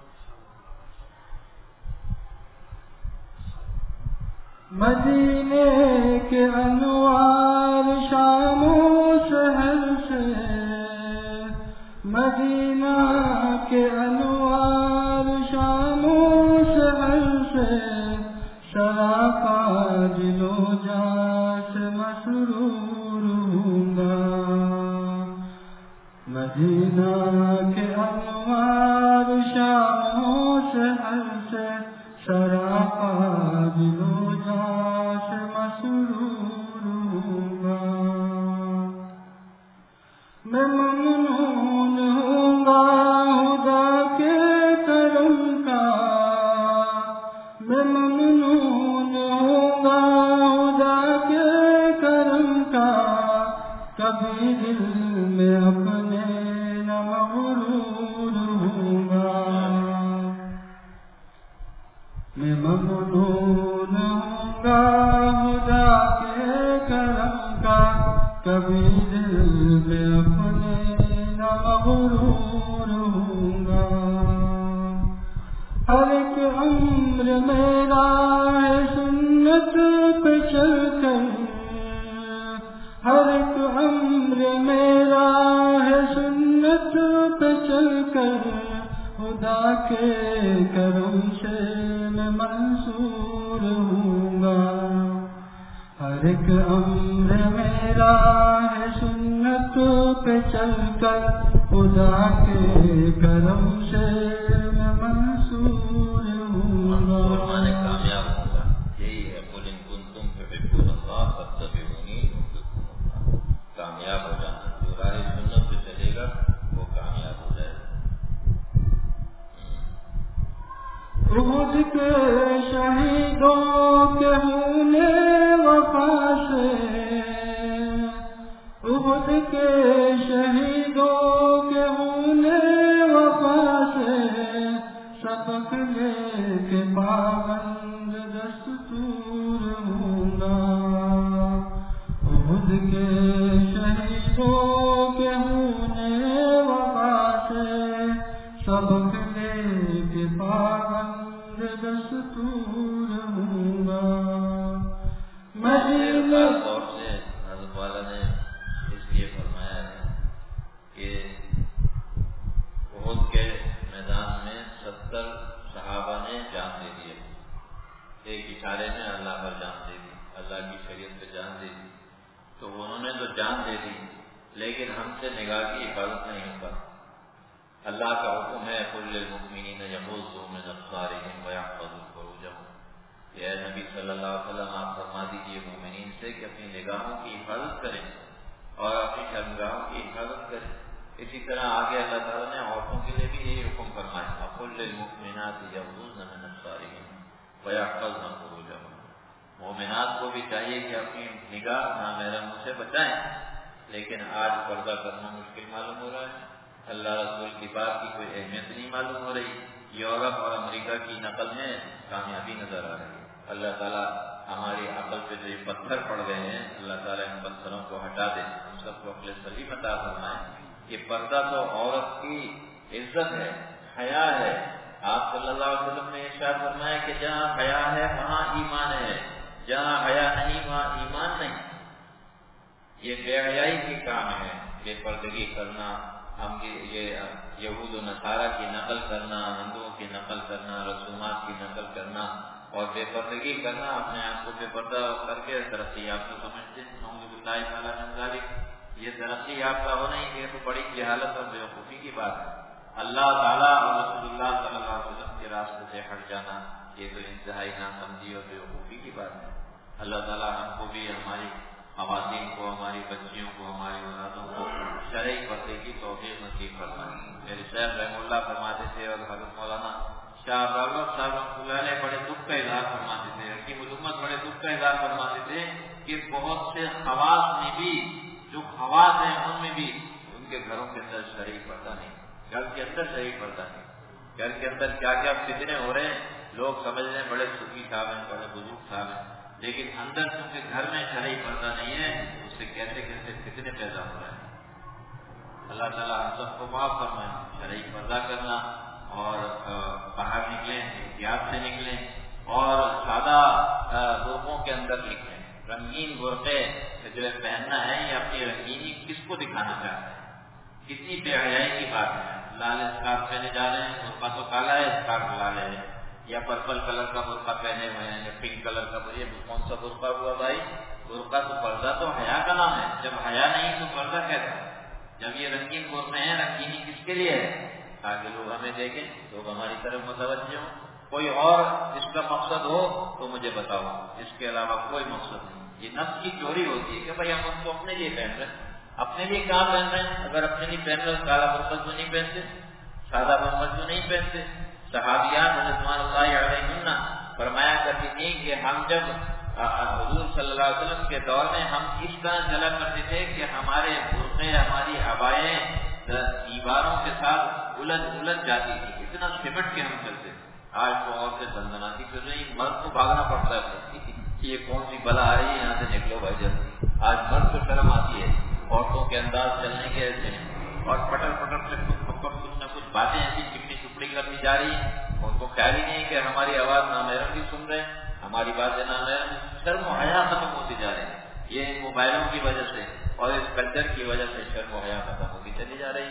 مدینے کے انوار شام و سحر سے، مدینہ کے انوار شام و سحر سے، سراپا دل و جان سے مسرور ہوں گا۔ مدینہ کے انوار شام و سحر سے، سراپا دل و جان سے مسرور ہوں گا۔ میں ممنون ہوں گا خدا کے کرم کا، میں ممنون ہوں گا خدا کے کرم کا، کبھی دل میں اپنے نہ مغرور ہوں گا۔ میں ممنون ہوں گا خدا کے کرم کا، کبھی دل میں اپنے نہ مغرور ہوں گا۔ ہر ایک امر میرا ہے سنت پہ چل کر، ہر ایک امر چل کر خدا کے کرم سے میں منصور ہوں گا. ہر ایک امر میرا ہے سنت پہ چل کر خدا کے کرم سے میں منصور ہوں گا. کامیاب ہوگا یہی ہے قل ان کنتم تحبون اللہ فاتبعونی یحببکم اللہ. کامیاب ہو جانا جو راہ سنت پہ چلے گا وہ کامیاب ہو جائے گا. احد کے شہیدوں کے ہونے وفا سے احد کے شہیدوں کے ہونے وفا سے سبق لے کے پابند دستور ہوں گا. احد کے شہیدوں کے ہونے وفا سے سبق لے کے پابند دستور ہوں گا. خاص طور سے حضرت والا نے اس لیے فرمایا ہے کہ احد کے میدان میں 70 صحابہ نے جان دے دی. ایک اشارے میں اللہ پر جان دے دی, اللہ کی شریعت پہ جان دے دی. تو انہوں نے تو جان دے دی لیکن ہم سے نگاہ کی حفاظت نہیں ہو پاتی. اللہ کا حکم ہے قل للمؤمنین یغضوا من ابصارہم ویحفظوا فروجہم. اے نبی صلی اللہ علیہ وسلم آپ فرما دیجیے مومنین سے کہ اپنی نگاہوں کی حفاظت کریں اور اپنی شرمگاہوں کی حفاظت کریں. اسی طرح آگے اللہ تعالیٰ نے عورتوں کے لیے بھی یہی حکم فرمایا قل للمؤمنات یغضضن من ابصارہم ویحفظن فروجہم. مومنات کو بھی چاہیے کہ اپنی نگاہ نامحرموں سے بچائیں, لیکن آج پردہ کرنا مشکل معلوم ہو رہا ہے. اللہ رسول کی بات کی کوئی اہمیت نہیں معلوم ہو رہی. یورپ اور امریکہ کی نقل میں کامیابی نظر آ رہی ہے. اللہ تعالیٰ ہماری عقل پہ جو یہ پتھر پڑ گئے ہیں اللہ تعالیٰ ان پتھروں کو ہٹا دے, ہم سب کو عقل سلیم عطا فرمائے. یہ پردہ تو عورت کی عزت ہے, حیا ہے. آپ صلی اللہ علیہ وسلم نے ارشاد فرمایا کہ جہاں حیا ہے وہاں ایمان ہے, جہاں حیا نہیں وہاں ایمان نہیں. یہ بے حیائی کی کام ہے, بے پردگی کرنا, ہم یہ یہود و نصارہ کی نقل کرنا, ہندوؤں کی نقل کرنا, رسومات کی نقل کرنا اور بے پردگی کرنا, اپنے آپ کو بے پردہ کر کے ترقی یافتہ سمجھتے ہیں. نعوذ باللہ تعالیٰ من ذالک. یہ ترقی یافتہ ہونا ہی یہ تو بڑی جہالت اور بیوقوفی کی بات ہے. اللہ تعالیٰ اور رسول اللہ صلی اللہ علیہ وسلم کے راستے سے ہٹ جانا یہ تو انتہائی ناسمجھی اور بیوقوفی کی بات ہے. اللہ تعالیٰ ہم کو بھی, ہماری خواتین کو, ہماری بچیوں کو, ہماری اولادوں کو شرعی پردے کی توفیق نصیب فرمائے. میرے شیخ رحمہ اللہ فرماتے تھے اور حضرت مولانا شاہ عبداللہ صاحب رحمۃ اللہ علیہ بڑے دکھ کا اظہار فرماتے تھے, حکیم الامت بڑے دکھ کا اظہار فرماتے تھے کہ بہت سے خواص میں بھی, جو خواص ہیں ان میں بھی ان کے گھروں کے اندر شرعی پردہ نہیں, گھر کے اندر شرعی پردہ نہیں. گھر کے اندر کیا کیا فتنے ہو رہے ہیں, لوگ سمجھ رہے ہیں بڑے صوفی صاحب ہیں, بڑے بزرگ صاحب ہیں, لیکن اندر کیونکہ گھر میں شرعی پردہ نہیں ہے اس سے کیسے کیسے فتنے پیدا ہو رہے ہیں. اللہ تعالیٰ ہم سب کو معاف فرمائے. شرعی پردہ کرنا اور باہر نکلیں, احتیاط سے نکلیں اور سادہ برقعوں کے اندر نکلیں. رنگین برقعے جو ہے پہننا ہے یہ اپنی رنگینی کس کو دکھانا چاہتے ہیں, کتنی بے حیائی کی بات ہے. لال اسکارف پہنے جا رہے ہیں, برقع تو کالا ہے, اسکارف لال ہے, یا پرپل کلر کا برقع پہنے ہوئے ہیں, یا پنک کلر کا. یہ کون سا برقع ہوا بھائی؟ برقع تو پردہ تو حیا کا نام ہے. جب حیا نہیں تو پردہ کیسا ہے؟ جب یہ رنگین برقعے ہیں, رنگینی کس کے لیے ہے؟ تاکہ لوگ ہمیں دیکھیں, لوگ ہماری طرف متوجہ ہوں. کوئی اور اس کا مقصد ہو تو مجھے بتاؤ, اس کے علاوہ کوئی مقصد نہیں. یہ نفس کی چوری ہوتی ہے کہ بھائی ہم اس کو اپنے لیے پہن رہے ہیں. اپنے لیے کہاں پہن رہے ہیں؟ اگر اپنے لیے پہن رہے ہیں کالا برقع کیوں نہیں پہنتے, سادہ برقع کیوں نہیں پہنتے؟ صحابیات رضوان اللہ علیہن فرمایا کرتی تھی کہ ہم جب حضور صلی اللہ علیہ وسلم کے دور میں ہم اس طرح چلا کرتے تھے کہ ہمارے برقعے, ہماری عبائیں دیواروں کے ساتھ الجھ جاتی تھی, اتنا سمٹ کے ہم چلتے تھے. آج تو عورتیں دندناتی پھر رہی, مرد کو بھاگنا پڑتا ہے کہ یہ کون سی بلا آ رہی ہے, یہاں سے نکلو بھائی جلدی. آج مرد کو شرم آتی ہے, عورتوں کے انداز چلنے کے ایسے ہیں, اور پٹر پٹر سے کچھ نہ کچھ باتیں ایسی چپڑی چپڑی کرنی جا رہی ہیں. ان کو خیال ہی نہیں کہ ہماری آواز نامحرم بھی سن رہے ہیں, ہماری باتیں نامحرم. شرم و حیا ختم ہوتی جا رہی ہے. یہ موبائلوں کی وجہ سے اور اس کلچر کی وجہ سے شرم و حیا ختم ہوتی چلی جا رہی ہے.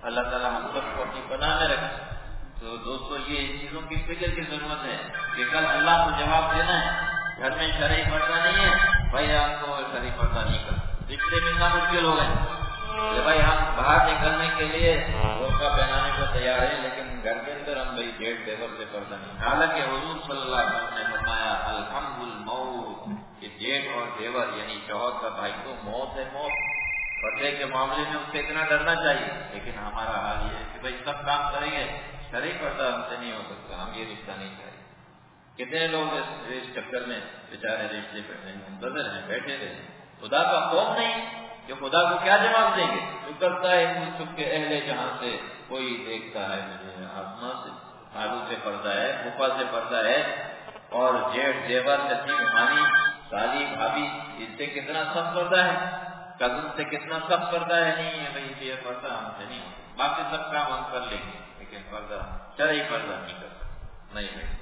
اللہ تعالیٰ ہم سب کو اپنی پناہ میں رکھے. تو دوستو یہ ان چیزوں کی فکر کی ضرورت ہے کہ کل اللہ کو جواب دینا ہے. گھر میں شرعی پردہ نہیں ہے بھائی ہم کو شرعی پردہ نہیں کرتے. رشتے ملنا مشکل ہو گئے کہ بھائی ہم باہر نکلنے کے لیے برقع پہنانے کو تیار ہیں لیکن گھر کے اندر ہم بھائی جیٹ زیور سے پردہ نہیں. حالانکہ حضور صلی اللہ علیہ وسلم نے فرمایا الحمد الموت کہ جیٹ اور زیور یعنی شوہر کا بھائی تو موت ہے موت. پردے کے معاملے میں اس سے اتنا ڈرنا چاہیے. لیکن ہمارا حال یہ ہے کہ بھائی سب کام کریں گے شرعی پردہ ہم سے نہیں ہو سکتا, ہم یہ رشتہ نہیں چاہیے. کتنے لوگ اس چکر میں بیچارے رشتے پہ منتظر ہیں بیٹھے رہے. خدا کا خوف نہیں کہ خدا کو کیا جواب دیں گے. جو کرتا ہے چھپ کے اہل جہاں سے کوئی دیکھتا ہے مجھے آسمان سے آلو سے پردہ ہے اوپر سے پردہ ہے اور جیٹ زیور چچی مہانی سالی بھابھی اس سے کتنا سخت پردہ ہے, کزن سے کتنا سخت پردہ ہے. نہیں ہے بھائی یہ پردہ ہم سے نہیں ہوتا. باقی سب کام ہم کر لیں گے لیکن پردہ شرعی پردہ نہیں کر سکتے. نہیں ہے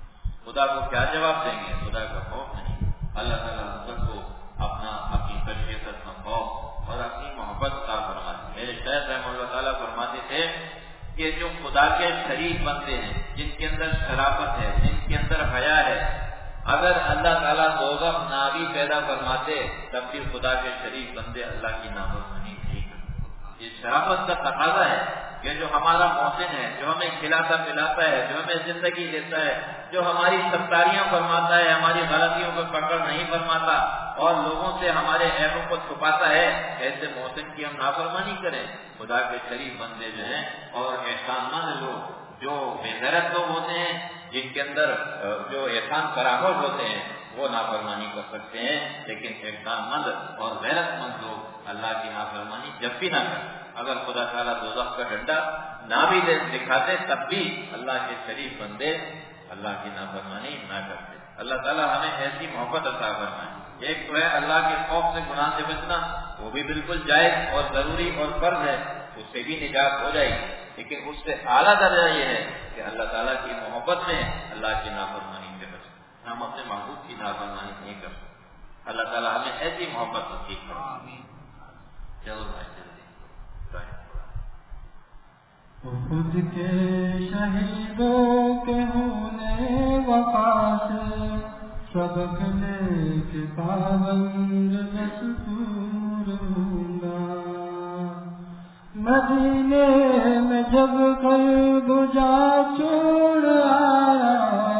خدا کو کیا جواب دیں گے. خدا کا خوف نہیں. اللہ تعالیٰ ہم سب کو اپنی خشیت کا خوف اور اپنی محبت کا فرماتے. میرے شیخ رحمہ اللہ تعالیٰ فرماتے تھے کہ جو خدا کے شریف بندے ہیں جن کے اندر شرافت ہے جن کے اندر حیا ہے, اگر اللہ تعالیٰ دوزخ نہ بھی پیدا فرماتے تب بھی خدا کے شریف بندے اللہ کی نافرمانی نہیں کرتے. یہ شرافت کا تقاضا ہے کہ جو ہمارا محسن ہے, جو ہمیں کھلاتا پلاتا ہے, جو ہمیں زندگی دیتا ہے, جو ہماری ستاریاں فرماتا ہے, ہماری غلطیوں کو پکڑ نہیں فرماتا اور لوگوں سے ہمارے عیبوں کو چھپاتا ہے, ایسے محسن کی ہم نافرمانی کریں. خدا کے شریف بندے جو ہیں اور احسان مند لوگ جو بے غیرت لوگ ہوتے ہیں جن کے اندر جو احسان فراہم ہوتے ہیں وہ نافرمانی کر سکتے ہیں. لیکن احسان مند اور غیرت مند لوگ اللہ کی نافرمانی جب بھی نہ کریں. اگر خدا تعالیٰ دوزخ کا ڈنڈا نہ بھی دکھاتے تب بھی اللہ کے شریف بندے اللہ کی نافرمانی نہ کرتے. اللہ تعالیٰ ہمیں ایسی محبت عطا فرمائے. ایک تو ہے اللہ کے خوف سے گناہ سے بچنا, وہ بھی بالکل جائز اور ضروری اور فرض ہے, اس سے بھی نجات ہو جائے گی. لیکن اس سے اعلیٰ درجہ یہ ہے کہ اللہ تعالیٰ کی محبت میں اللہ کی نافرمانی سے بچنا. ہم اپنے محبوب کی نافرمانی نہیں کر سکتے. اللہ تعالیٰ ہمیں ایسی محبت نصیب فرمائے. چلو بھائی خود کے شہیدوں کے ہونے وفا سے سبق لے کے پابند دستور ہوں گا. مدینے میں جب قلب جا چھوڑ آیا,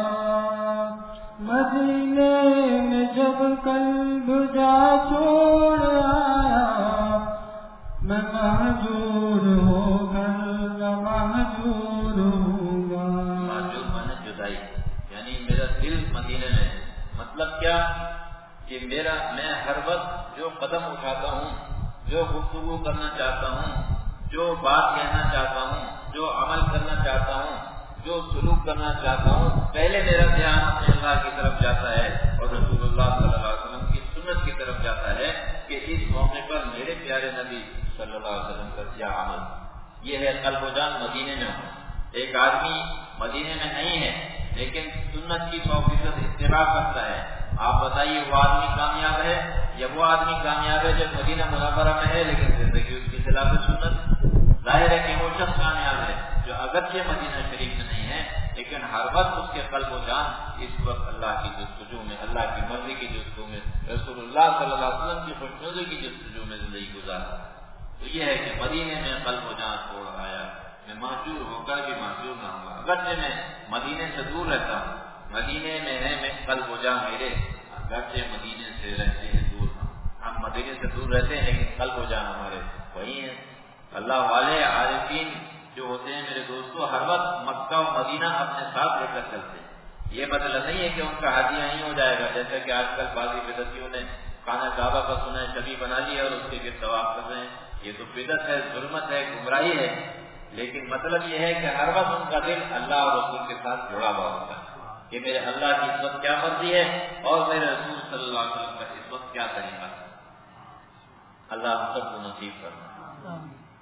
مدینے میں جب قلب جا چھوڑ آیا, میں مہجور ہو کر مہجور ہوں گا. مہجور مانے جدائی, یعنی میرا دل مدینے میں. مطلب کیا کہ میں ہر وقت جو قدم اٹھاتا ہوں, جو گفتگو کرنا چاہتا ہوں, جو بات کہنا چاہتا ہوں, جو عمل کرنا چاہتا ہوں, جو سلوک کرنا چاہتا ہوں, پہلے میرا دھیان اپنے اللہ کی طرف جاتا ہے اور رسول اللہ صلی اللہ علیہ وسلم کی سنت کی طرف جاتا ہے کہ اس موقع پر میرے پیارے نبی صلی اللہ علیہ وسلم کا کیا عمل. یہ ہے قلب و جان مدینے میں ہو. ایک آدمی مدینے میں نہیں ہے لیکن سنت کی 100% اتباع کرتا ہے. آپ بتائیے وہ آدمی کامیاب ہے یا وہ آدمی کامیاب ہے جو مدینہ منورہ میں ہے لیکن زندگی اس کی خلاف سنت. ظاہر ہے کہ وہ شخص کامیاب ہے جو اگرچہ مدینہ شریف میں نہیں ہے لیکن ہر وقت اس کے قلب و جان اس وقت اللہ کی جستجو میں, اللہ کی مرضی کی جستجو میں, رسول اللہ صلی اللہ علیہ وسلم کی خوشنودی کی جستجو میں زندگی گزارتا. تو یہ ہے کہ مدینے میں قلب و جان چھوڑ آیا. میں مہجور ہو کر بھی مہجور نہ ہوں. اگرچہ میں مدینے سے دور رہتا ہوں, مدینے میں ہے میں قلب و جان میرے, اگرچہ مدینے سے رہتے ہیں دور ہوں. ہم مدینے سے دور رہتے ہیں لیکن قلب و جان ہمارے وہی ہیں. اللہ والے عارفین جو ہوتے ہیں میرے دوستوں ہر وقت مکہ و مدینہ اپنے ساتھ لے کر چلتے ہیں. یہ مطلب نہیں ہے کہ ان کا حاجی یہیں ہو جائے گا, جیسا کہ آج کل بعض بدعتیوں نے خانہ کعبہ کا سنا ہے شبی بنا لیا اور اس کے گرد طواف کر رہے ہیں. یہ تو بدعت ہے, ظلمت ہے, گمراہی ہے. لیکن مطلب یہ ہے کہ ہر وقت ان کا دل اللہ اور رسول کے ساتھ جڑا ہوا ہوتا ہے کہ میرے اللہ کی اس وقت کیا مرضی ہے اور میرے رسول صلی اللہ علیہ وسلم کا اس وقت کیا طریقہ ہے. اللہ ہم سب کو نصیب کرنا.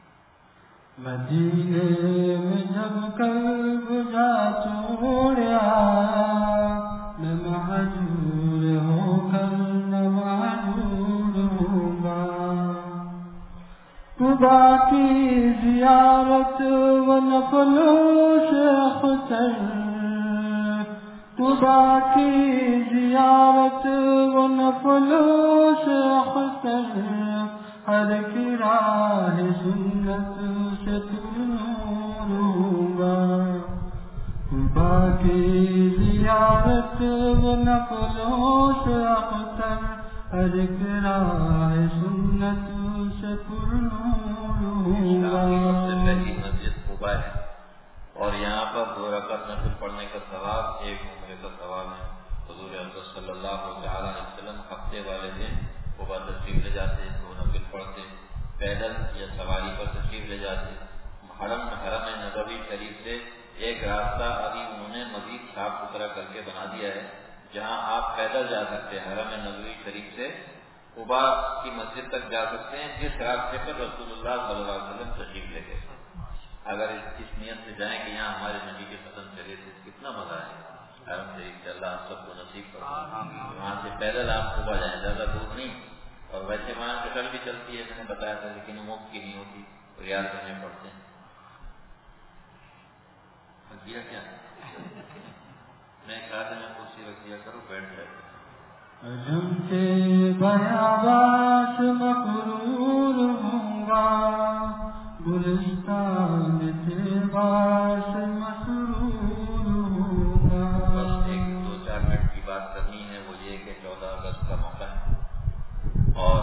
مدینے میں جب قلب جا چھوڑا, میں مہجور ہو کر نہ مہجور ہوں گا. تو قبا کی زیارت و نفلوں سے اختر، قبا کی زیارت و نفلوں سے اختر، ہر کی راہ سنت سے نور ہوگا، قبا کی زیارت و نفلوں سے اختر، ہر کی راہ سنت سے نور ہوگا۔ پہلی مسجد قبا ہے اور یہاں پر 2 رکعت نفل پڑھنے کا ثواب 1 عمرے کا ثواب ہے۔ حضور اقدس صلی اللہ تعالی علیہ وسلم ہفتے والے دن قبا تشریف لے جاتے، 2 نفل پڑھتے، پیدل یا سواری پر تشریف لے جاتے۔ حرم نبوی شریف سے ایک راستہ ابھی انہوں نے مزید صاف ستھرا کر کے بنا دیا ہے، جہاں آپ پیدل جا سکتے ہیں، حرم نبوی شریف سے قبا کی مسجد تک جا سکتے ہیں، جس راستے پر رسول اللہ صلی اللہ علیہ وسلم تشریف لے گئے۔ اگر اس نیت سے جائیں کہ یہاں ہمارے نبی کے قدم چلے تھے، کتنا مزہ ہے حرم شریف سے، اللہ ہم سب کو نصیب فرمائے۔ وہاں سے پیدل آپ قبا جائیں، زیادہ دور نہیں، اور ویسے وہاں شٹل بھی چلتی ہے، میں نے بتایا تھا، لیکن وہ مفت کی نہیں ہوتی، ریاض کرنے پڑتے ہیں۔ کیا میں کہا تھا میں کرسی رکھ دیا کروں، بیٹھ جائے۔ عجم کے بیاباش مغرور ہوں گا، گلستان سے باش مسرور ہوں گا۔ بس 1-2-4 منٹ کی بات کرنی ہے، وہ یہ کہ 14 اگست کا موقع ہے اور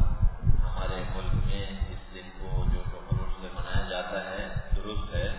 ہمارے ملک میں اس دن کو جو خروج سے منایا جاتا ہے درست ہے،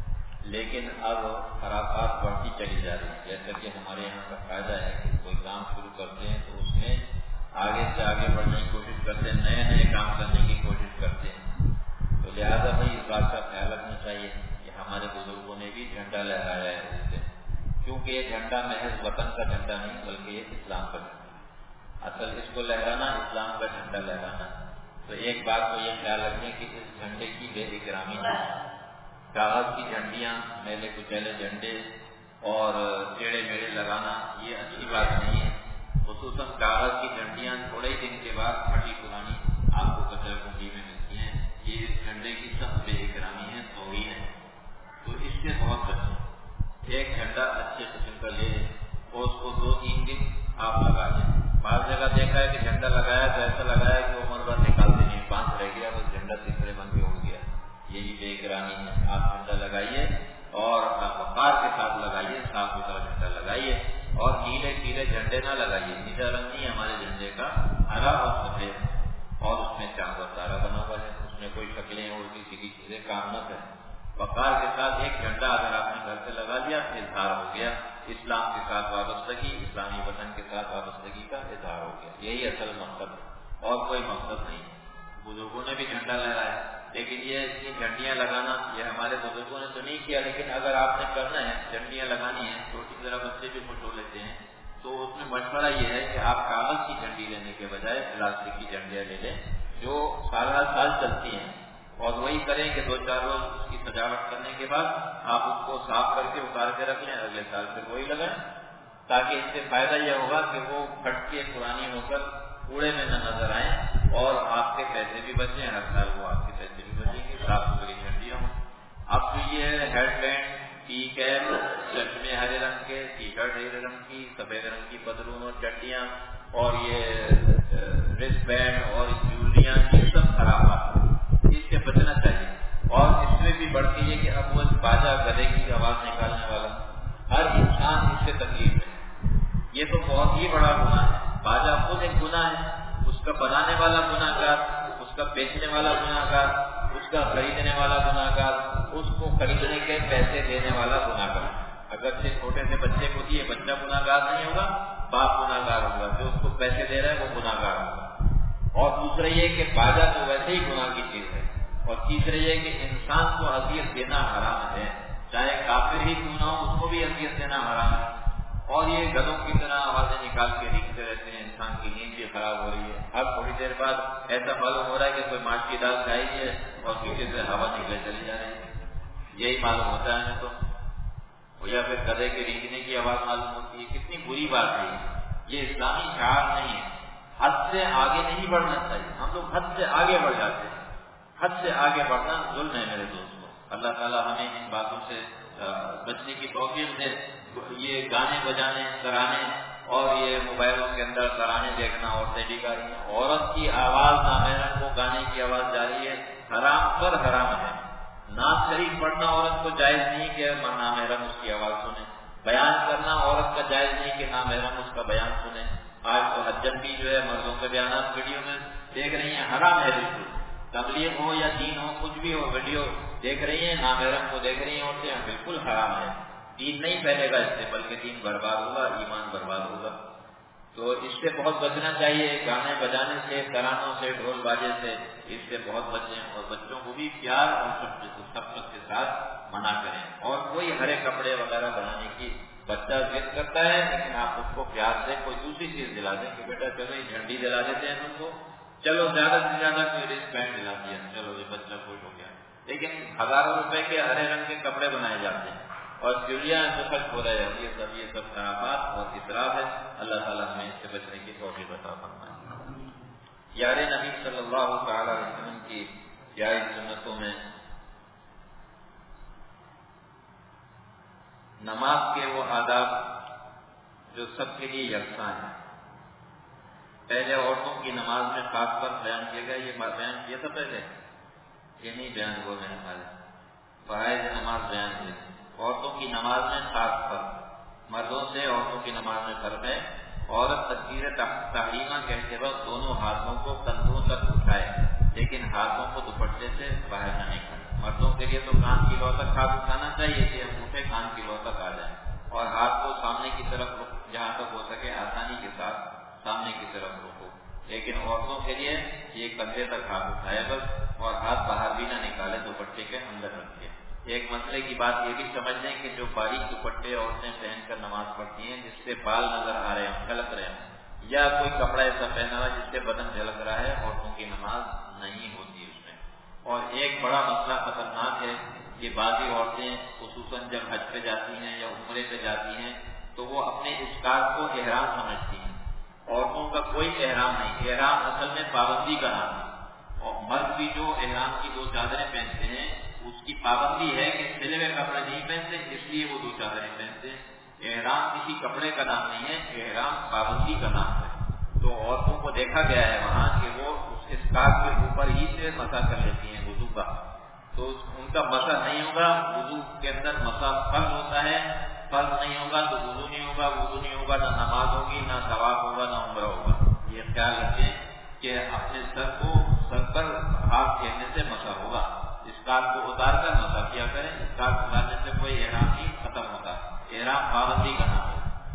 لیکن اب خرافات بڑھتی چلی جا رہی ہے۔ جیسا کہ ہمارے یہاں کا فائدہ ہے کہ کوئی کام شروع کرتے ہیں تو اس میں آگے سے آگے بڑھنے کی کوشش کرتے ہیں، نئے کام کرنے کی کوشش کرتے ہیں، تو لہٰذا بھائی اس بات کا خیال رکھنا چاہیے کہ ہمارے بزرگوں نے بھی جھنڈا لہرایا ہے اس دن، کیونکہ یہ جھنڈا محض وطن کا جھنڈا نہیں بلکہ یہ اسلام کا جھنڈا، اصل اس کو لہرانا اسلام کا جھنڈا لہرانا۔ تو ایک بات کو یہ خیال رکھیں کہ اس جھنڈے کی بے احترامی نہیں، کاغذ کی جھنڈیاں، میلے کچیلے جھنڈے اور ٹیڑے میڑے لگانا یہ اچھی بات نہیں ہے، خصوصاً کاغذ کی جھنڈیاں تھوڑے ہی دن کے بعد پھٹی پرانی آپ کو کچرا کنڈی میں ملتی ہیں، یہ اس جھنڈے کی سخت بے احترامی ہے، توہین ہے، تو اس سے بہت بچیں۔ ایک جھنڈا اچھے قسم کا لے اور اس کو 2-3 دن آپ لگا دیں۔ بعض جگہ دیکھا ہے کہ جھنڈا لگایا تو ایسا لگایا کہ وہ عمر بھر نکالتے نہیں، بانس رہ گیا، بس جھنڈا تیسرے بن کے اڑ گیا، یہی بے احترامی ہے۔ آپ جھنڈا لگائیے اور وقار کے ساتھ لگائیے، صاف ستھرا جھنڈا لگائیے، اور نیلے پیلے جھنڈے نہ لگائیے، نیلا رنگ نہیں ہمارے جھنڈے کا، ہرا اور سفید، اور اس میں چاند اور تارا بنا ہوا ہے، اس میں کوئی شکلیں الٹی سیدھی چیزیں کام نہ کریں۔ وقار کے ساتھ ایک جھنڈا اگر آپ نے گھر سے لگا دیا تو اظہار ہو گیا اسلام کے ساتھ وابستگی، اسلامی وطن کے ساتھ وابستگی کا اظہار ہو گیا، یہی اصل مقصد ہے اور کوئی مقصد نہیں۔ بزرگوں نے بھی جھنڈا لہرایا، لیکن یہ اتنی جھنڈیاں لگانا یہ ہمارے بزرگوں نے تو نہیں کیا، لیکن اگر آپ نے کرنا ہے جھنڈیاں لگانی ہے، چھوٹی ذرا بچے بھی خوش ہو لیتے ہیں، تو اس میں مشورہ یہ ہے کہ آپ کاغذ کی جھنڈی لینے کے بجائے پلاسٹک کی جھنڈیاں لے لیں جو سال چلتی ہیں، اور وہی کریں کہ 2-4 روز اس کی سجاوٹ کرنے کے بعد آپ اس کو صاف کر کے اتار کے رکھ لیں، اگلے سال پھر وہی لگائیں، تاکہ اس سے فائدہ یہ ہوگا کہ وہ پھٹ کے پرانی ہو کر کوڑے میں نہ نظر آئیں اور آپ کے پیسے بھی بچیں، ہر سال وہ آپ کے پیسے بھی بچیں گے، صاف ستھری جھنڈیاں ہوں۔ اب تو یہ ہیڈ بینڈ، ٹی کیپ، چشمے ہرے رنگ کے، ٹی شرٹ ہرے رنگ کی، سفید رنگ کی پتلون اور چڈیاں، اور یہ ریسٹ بینڈ اور جولیاں، یہ سب خراب اس سے بچنا چاہیے۔ اور اس میں بھی بڑھ کے یہ کہ اب وہ باجا گلے کی آواز نکالنے والا ہر انسان اس سے تکلیف ہے، یہ تو بہت ہی بڑا گناہ ہے۔ باجا خود ایک گناہ ہے، اس کا بنانے والا گناہ گار، اس کا بیچنے والا گناہ گار، اس کا خریدنے والا گناہ گار، اس کو خریدنے کے پیسے دینے والا گناہ گار۔ اگر سے چھوٹے سے بچے کو دیے، بچہ گناہ گار نہیں ہوگا، باپ گناہ گار ہوگا، جو اس کو پیسے دے رہا ہے وہ گناہ گار ہوگا۔ اور دوسرا یہ کہ باجا تو ویسے ہی گناہ کی چیز ہے، اور تیسرا یہ کہ انسان کو اذیت دینا حرام ہے، چاہے کافر ہی کیوں نہ ہو، اس کو بھی اذیت دینا حرام ہے۔ اور یہ گدوں کی طرح آوازیں نکال کے رینگتے رہتے ہیں، انسان کی نیند بھی خراب ہو رہی ہے۔ اب تھوڑی دیر بعد ایسا معلوم ہو رہا ہے کہ کوئی ماچ کی دال کھائی ہے اور پیچھے سے ہوا نکلے چلی جا رہی ہے، یہی معلوم ہوتا ہے ہمیں تو، یا پھر گدے کے رینگنے کی آواز معلوم ہوتی ہے۔ کتنی بری بات ہے یہ اسلامی شعار نہیں ہے، حد سے آگے نہیں بڑھنا چاہیے، ہم لوگ حد سے آگے بڑھ جاتے ہیں، حد سے آگے بڑھنا ظلم ہے میرے دوستوں. اللہ تعالیٰ ہمیں ان باتوں سے بچنے کی توفیق دے. یہ گانے بجانے ترانے اور یہ موبائلوں کے اندر ترانے دیکھنا عورتیں بھی گا رہی ہیں. عورت کی آواز نامحرم کو گانے کی آواز جا رہی ہے، حرام پر حرام ہے. نعت شریف پڑھنا عورت کو جائز نہیں کہ نامحرم اس کی آواز سنے. بیان کرنا عورت کا جائز نہیں کہ نامحرم اس کا بیان سنے. آج تو حجت بھی جو ہے مردوں کے بیانات ویڈیو میں دیکھ رہی ہیں، حرام ہے بالکل. تبلیغ ہو یا دین ہو کچھ بھی ہو، ویڈیو دیکھ رہی ہیں، نامحرم کو دیکھ رہی ہیں عورتیں، بالکل حرام ہے. دین نہیں پھیلے گا اس سے، بلکہ دین برباد ہوگا، ایمان برباد ہوگا. تو اس سے بہت بچنا چاہیے. گانے بجانے سے، ترانوں سے، ڈھول باجے سے، اس سے بہت بچیں. اور بچوں کو بھی پیار اور شفقت کے ساتھ منع کریں. اور کوئی ہرے کپڑے وغیرہ بنانے کی بچہ ضد کرتا ہے، لیکن آپ اس کو پیار سے کوئی دوسری چیز دلا دیں کہ بیٹا چلو یہ جھنڈی دلا دیتے ہیں تم کو، چلو زیادہ سے زیادہ کوئی ریس بینڈ دلا دیا، چلو یہ بچہ خوش ہو گیا. لیکن ہزاروں روپے کے ہرے رنگ کے کپڑے بنائے جاتے ہیں اور چڑیاں خرچ ہو رہے ہیں. یہ سب خرابات اور اسراف ہے. اللہ تعالیٰ ہمیں اس سے بچنے کی توفیق عطا فرمائے. یار نبی صلی اللہ تعالی علیہ وسلم کی جائز سنتوں میں نماز کے وہ آداب جو سب کے لیے یکساں ہیں. پہلے عورتوں کی نماز میں خاص پر بیان کیا گیا. یہ بیان کیا تھا پہلے، یہ نہیں بیان ہوا میرے خیال فرائض نماز بیان ہوئی. عورتوں کی نماز میں خاص پر، مردوں سے عورتوں کی نماز میں فرق ہے. عورت تکبیر تحریمہ کہتے وقت دونوں ہاتھوں کو کندھوں تک اٹھائے، لیکن ہاتھوں کو دوپٹے سے باہر نہ نکالے. مردوں کے لیے تو کان کی لو تک ہاتھ اٹھانا چاہیے کہ انگوٹھے کان کی لو تک آ جائیں، اور ہاتھ کو سامنے کی طرف جہاں تک ہو سکے آسانی کے ساتھ سامنے کی طرف رکھو. لیکن عورتوں کے لیے یہ کندھے تک ہاتھ اٹھائے بس، اور ہاتھ باہر بھی نہ نکالے، دوپٹے کے اندر رکھے. ایک مسئلے کی بات یہ بھی سمجھ لیں کہ جو باریک دوپٹے عورتیں پہن کر نماز پڑھتی ہیں جس سے بال نظر آ رہے ہیں، جھلک رہے ہیں، یا کوئی کپڑا ایسا پہنا ہوا جس سے بدن جھلک رہا ہے، عورتوں کی نماز نہیں ہوتی اس میں. اور ایک بڑا مسئلہ خطرناک ہے کہ بعضی عورتیں خصوصاً جب حج پہ جاتی ہیں یا عمرے پہ جاتی ہیں تو وہ اپنے اسکارف کو احرام سمجھتی ہیں. عورتوں کا کوئی احرام نہیں. احرام اصل میں پابندی کا نام ہے. اور مرد بھی جو احرام کی دو چادریں پہنتے ہیں اس کی پابندی ہے کہ سلے ہوئے کپڑے نہیں پہنتے، اس لیے وہ دو چادریں پہنتے ہیں. احرام کسی کپڑے کا نام نہیں ہے، احرام پابندی کا نام ہے. تو عورتوں کو دیکھا گیا ہے وہاں کہ وہ اس اسکارف کے اوپر ہی سے مسح کر لیتی ہیں وضو کا. تو ان کا مسح نہیں ہوگا. وضو کے اندر مسح فرض ہوتا ہے، فرض نہیں ہوگا تو وضو نہیں ہوگا، وضو نہیں ہوگا نہ نماز ہوگی، نہ ثواب ہوگا، نہ عمرہ ہوگا. یہ خیال رکھیں کہ اپنے سر پر ہاتھ پھیرنے سے مسح ہوگا. اسکارف کو اتار کر مسح کیا کریں. اسکارف اتارنے سے کوئی احرام نہیں ختم ہوتا. احرام پابندی کا نام ہے.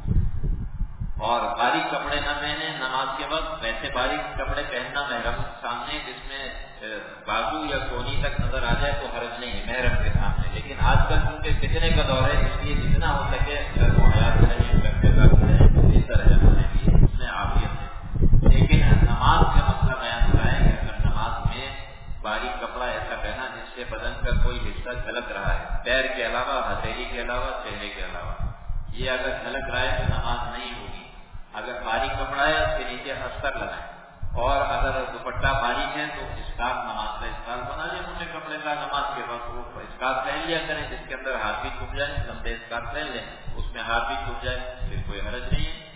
اور باریک کپڑے نہ پہنے نماز کے وقت. ویسے باریک کپڑے پہننا محرم سامنے جس میں بازو یا کونی تک نظر آ جائے تو حرج نہیں ہے محرم کے سامنے. لیکن آج کل کیونکہ کتنے کا دور ہے اس لیے جتنا ہو سکے شرم و حیا سے اسی طرح ہونے کی اس میں عافیت ہے. لیکن نماز کا مسئلہ بیان ہو رہا ہے کہ اگر نماز میں باریک کپڑا ایسا پہنا جس سے بدن کا کوئی حصہ جھلک رہا ہے، پیر کے علاوہ، ہتھیلی کے علاوہ، چہرے کے علاوہ، یہ اگر جھلک رہا ہے تو نماز نہیں ہوگی. اگر باریک کپڑا ہے اس کے نیچے استر لگائیں. اور اگر دوپٹہ باریک ہے تو اسکارف نماز کا اسکارف بنا لیں موٹے کپڑے کا. نماز کے وقت وہ اسکارف پہن لیا کریں جس کے اندر ہاتھ بھی چھپ جائے. لمبے اسکارف پہن لیں اس میں ہاتھ بھی چھپ جائے، پھر کوئی حرج نہیں ہے.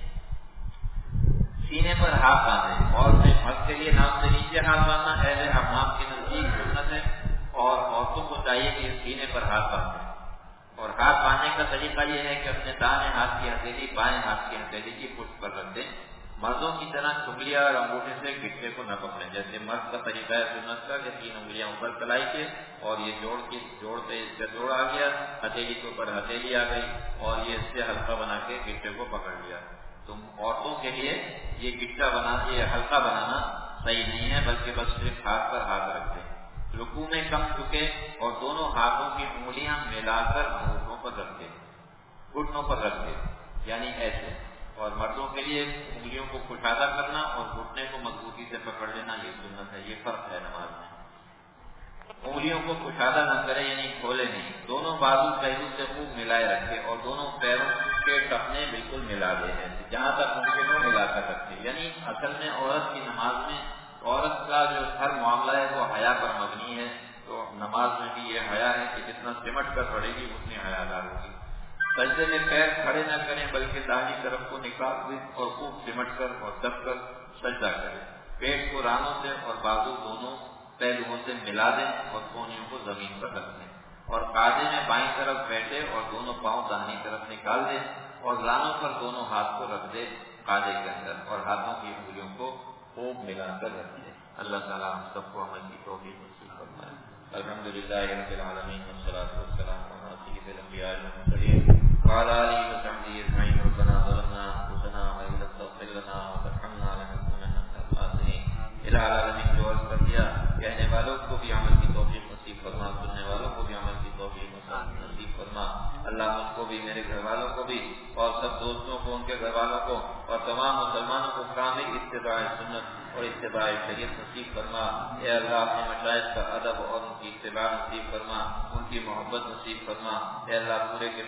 سینے پر ہاتھ باندھیں. اور مرد کے لیے ناک سے نیچے ہاتھ باندھنا اہل حمام کے نزدیک سنت ہے، اور عورتوں کو چاہیے کہ سینے پر ہاتھ باندھیں. اور ہاتھ باندھنے کا طریقہ یہ ہے کہ اپنے دائیں ہاتھ کی ہتھیلی بائیں ہاتھ کی ہتھیلی کی پشت پر رکھ دیں. مردوں کی طرح چنگلیاں اور انگوٹھے سے گٹے کو نہ پکڑیں. جیسے مرد کا طریقہ ہے سنت کا کہ 3 انگلیاں اوپر کلائی کے اور یہ جوڑ پہ اس کا جوڑ آ گیا، ہتھیلی کے اوپر ہتھیلی آ گئی اور یہ اس سے ہلکا بنا کے گٹے کو پکڑ لیا. تو عورتوں کے لیے یہ گٹا یہ ہلکا بنانا صحیح نہیں ہے، بلکہ بس صرف ہاتھ پر ہاتھ رکھ دیں. رکوع میں کم جھکے اور دونوں ہاتھوں کی انگلیاں ملا کر گھٹنوں پر رکھ دیں، یعنی ایسے. اور مردوں کے لیے انگلیوں کو کشادہ کرنا اور گھٹنے کو مضبوطی سے پکڑ لینا یہ سنت ہے. یہ فرق ہے نماز میں. انگلیوں کو کشادہ نہ کرے یعنی کھولے نہیں. دونوں بازو پہلو سے خوب ملائے رکھے اور دونوں پیروں کے ٹخنے بالکل ملا دے ہیں جہاں تک ممکن ہو ملا کر رکھے. یعنی اصل میں عورت کی نماز میں عورت کا جو ہر معاملہ ہے وہ حیا پر مبنی ہے، تو نماز میں بھی یہ حیا ہے کہ جتنا سمٹ کر پڑے گی اتنی حیادار ہوگی۔ سجدے میں پیر کھڑے نہ کریں بلکہ داہنی طرف کو نکال دیں اور خوب سمٹ کر اور دب کر سجدہ کریں۔ پیٹ کو رانوں سے اور بازو دونوں پہلوؤں سے ملا دیں اور کونیوں کو زمین پر رکھ دیں، اور قاعدے میں بائیں طرف بیٹھے اور دونوں پاؤں داہنی طرف نکال دیں اور رانوں پر دونوں ہاتھ کو رکھ دیں قاعدے کے اندر، اور ہاتھوں کی انگلیوں کو خوب ملا کر رکھ دیں۔ اللہ تعالیٰ ہم سب کو عمل کی توفیق نصیب فرمائے۔ الحمدللہ رب العالمین والصلاۃ والسلام علی سید الانبیاء والمرسلین وعلی آلہ وصحبہ اجمعین۔ ربنا ظلمنا انفسنا وان لم تغفر لنا وترحمنا لنکونن من الخاسرین۔ الہ العالمین جو عرض کر دیا، کہنے والوں کو بھی عمل کی توفیق نصیب فرما، سننے والوں کو بھی عمل کی توفیق نصیب فرما۔ اللہ مجھ کو بھی، میرے گھر والوں کو بھی، اور سب دوستوں کو، ان کے گھر والوں کو، اور تمام مسلمانوں کو کامل اتباع سنت اور اتباع شریعت نصیب فرما۔ اے اللہ اپنے مشائخ کا ادب اور ان کی اتباع نصیب فرما، ان کی محبت نصیب فرما۔ اے اللہ پورے کے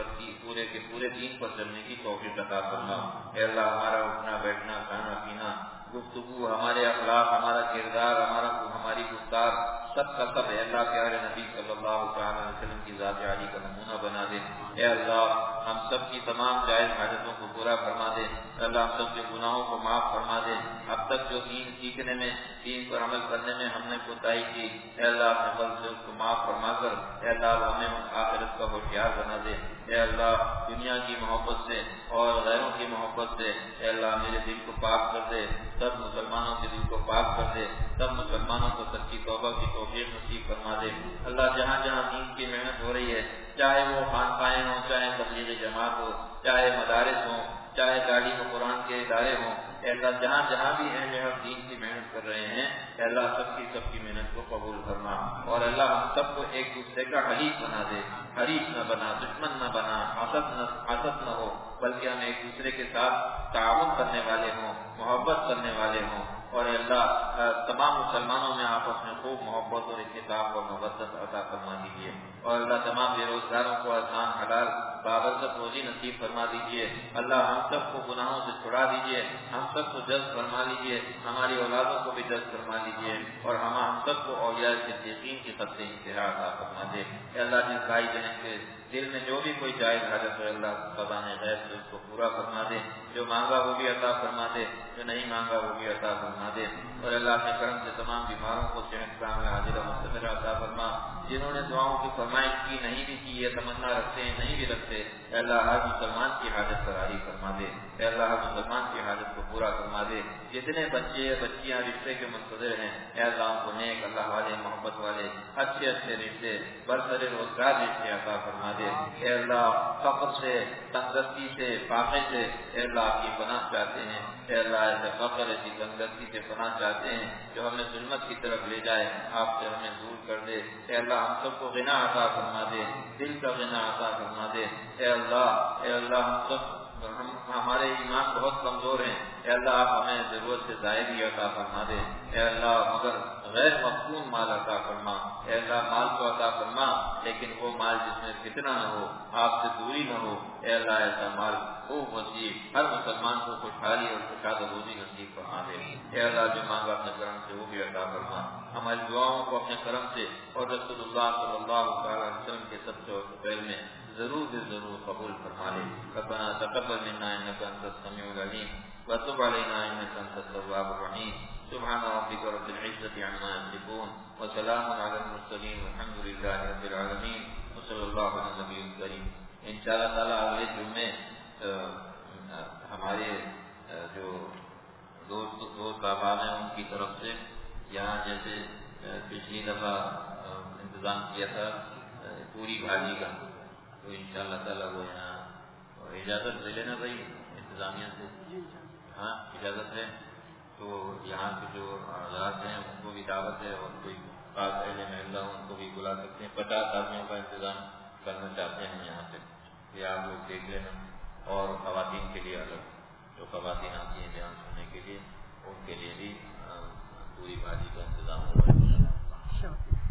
پورے دین پر چلنے کی توفیق عطا فرما۔ اے اللہ ہمارا اٹھنا بیٹھنا، کھانا پینا، گفتگو، ہمارے اخلاق، ہمارا کردار، ہماری گفتار، سب کا سب اے اللہ پیارے نبی صلی اللہ تعالی علیہ وسلم کی ذات عالی کا نمونہ بنا دے۔ اے اللہ ہم سب کی تمام جائز حاجتوں کو پورا فرما دے۔ اللہ ہم سب کے گناہوں کو معاف فرما دے۔ اب تک جو دین سیکھنے میں، دین پر عمل کرنے میں ہم نے کوتاہی کی، اے اللہ اپنے فضل سے اس کو معاف فرما کر اے اللہ ہمیں آخرت کا ہوشیار بنا دے۔ اے اللہ دنیا کی محبت سے اور غیروں کی محبت سے اے اللہ میرے دل کو پاک کر دے، سب مسلمانوں کے دل کو پاک کر دے، سب مسلمانوں کو سچی توبہ کی توفیق نصیب فرما دے۔ اللہ جہاں جہاں دین کی محنت ہو رہی ہے، چاہے وہ خانقاہیں ہوں، چاہے تبلیغی جماعت ہو، چاہے مدارس ہوں، چاہے تعلیم و قرآن کے ادارے ہوں، اے اللہ جہاں جہاں بھی اہل حق دین کی محنت کر رہے ہیں، اے اللہ سب کی محنت کو قبول فرما، اور اللہ ہم سب کو ایک دوسرے کا حلیف بنا دے، حریف نہ بنا، دشمن نہ بنا، حسد نہ ہو، بلکہ ہم ایک دوسرے کے ساتھ تعاون کرنے والے ہوں، محبت کرنے والے ہوں، اور اللہ تمام مسلمانوں میں آپس میں خوب محبت اور اتفاق اور مودت عطا فرما دیجیے، اور اللہ تمام بے روزگاروں کو آسان حلال بابرکت روزی نصیب فرما دیجیے۔ اللہ ہم سب کو گناہوں سے چھڑا دیجیے، ہم سب کو جذب فرما لیجیے، ہماری اولادوں کو بھی جذب فرما لیجیے، اور ہم سب کو اولیاء صدیقین کی خط انتہا عطا فرما دے۔ اے اللہ جس بھائی بہن کے دل میں جو بھی کوئی جائز حاجت ہے اللہ خزانہ غیب سے اس کو پورا فرما دے، جو مانگا وہ بھی عطا فرما دے، جو نہیں مانگا وہ بھی عطا فرما دے، اور اللہ کے کرم سے تمام بیماروں کو صحت کاملہ عاجلہ مستمرہ عطا فرما۔ جنہوں نے دعاؤں کی فرمائش کی، نہیں بھی کی، یہ تمنا رکھتے ہیں نہیں بھی رکھتے، اے اللہ ہر مسلمان کی حاجت فراری فرما دے، اے اللہ ہر مسلمان کی حاجت کو پورا فرما دے۔ جتنے بچے بچیاں رشتے کے منتظر ہیں، اے اللہ ان کو نیک اللہ والے محبت والے اچھے رشتے برسر روزگار رشتے عطا فرما دے۔ اے اللہ فقر سے، تنگدستی سے، فاقے سے اے اللہ آپ کی پناہ چاہتے ہیں، اے اللہ ایسے فقر ایسی تنگدستی سے پناہ چاہتے ہیں جو ہمیں ظلمت کی طرف لے جائے، آپ سے ہمیں دور کر دے۔ اے اللہ ہم سب کو غنا عطا فرما دے، دل کا غنا عطا فرما دے۔ اے اللہ ہم سب ہمارے ایمان بہت کمزور ہیں، اے اللہ آپ ہمیں ضرورت سے زائد ہی عطا فرما دے۔ اے اللہ مگر غیر مقبول مال عطا فرما، اے اللہ مال کو عطا فرما لیکن وہ مال جس میں فتنہ نہ ہو، آپ سے دوری نہ ہو، اے اللہ ایسا مال خوب وسیع ہر مسلمان کو خوشحالی اور خوشحال روزی نصیب فرما دے۔ اے اللہ جو مانگا اپنے کرم سے وہ بھی عطا فرما، ہماری دعاؤں کو اپنے کرم سے اور رسول اللہ صلی اللہ علیہ وسلم کے صدقے اور فضل میں ضرور قبول فرما لے۔ ربنا تقبل منا انك انت السميع العليم وتب علينا انك انت التواب الرحيم۔ سبحان ربك رب العزة عما يصفون وسلام على المرسلين والحمد لله رب العالمين وصلى الله على النبي الكريم۔ انشاءاللہ تعالی اگلے جمعے ہمارے جو دوست احباب ہیں ان کی طرف سے یہاں جیسے پچھلی دفعہ انتظام کیا تھا پوری بھاجی کا، تو انشاءاللہ تعالی وہ یہاں اجازت لے لینا بھائی انتظامیہ سے، ہاں اجازت ہے تو یہاں کے جو حضرات ہیں ان کو بھی دعوت ہے، اور کوئی خاص اہل محلہ ان کو بھی بلا سکتے ہیں۔ 50 آدمیوں کا انتظام کرنا چاہتے ہیں یہاں پہ، یہ آپ لوگ دیکھ لینا، اور خواتین کے لیے الگ جو خواتین آتی ہیں بیان سننے کے لیے ان کے لیے بھی پوری بھاجی کا انتظام ہوگا۔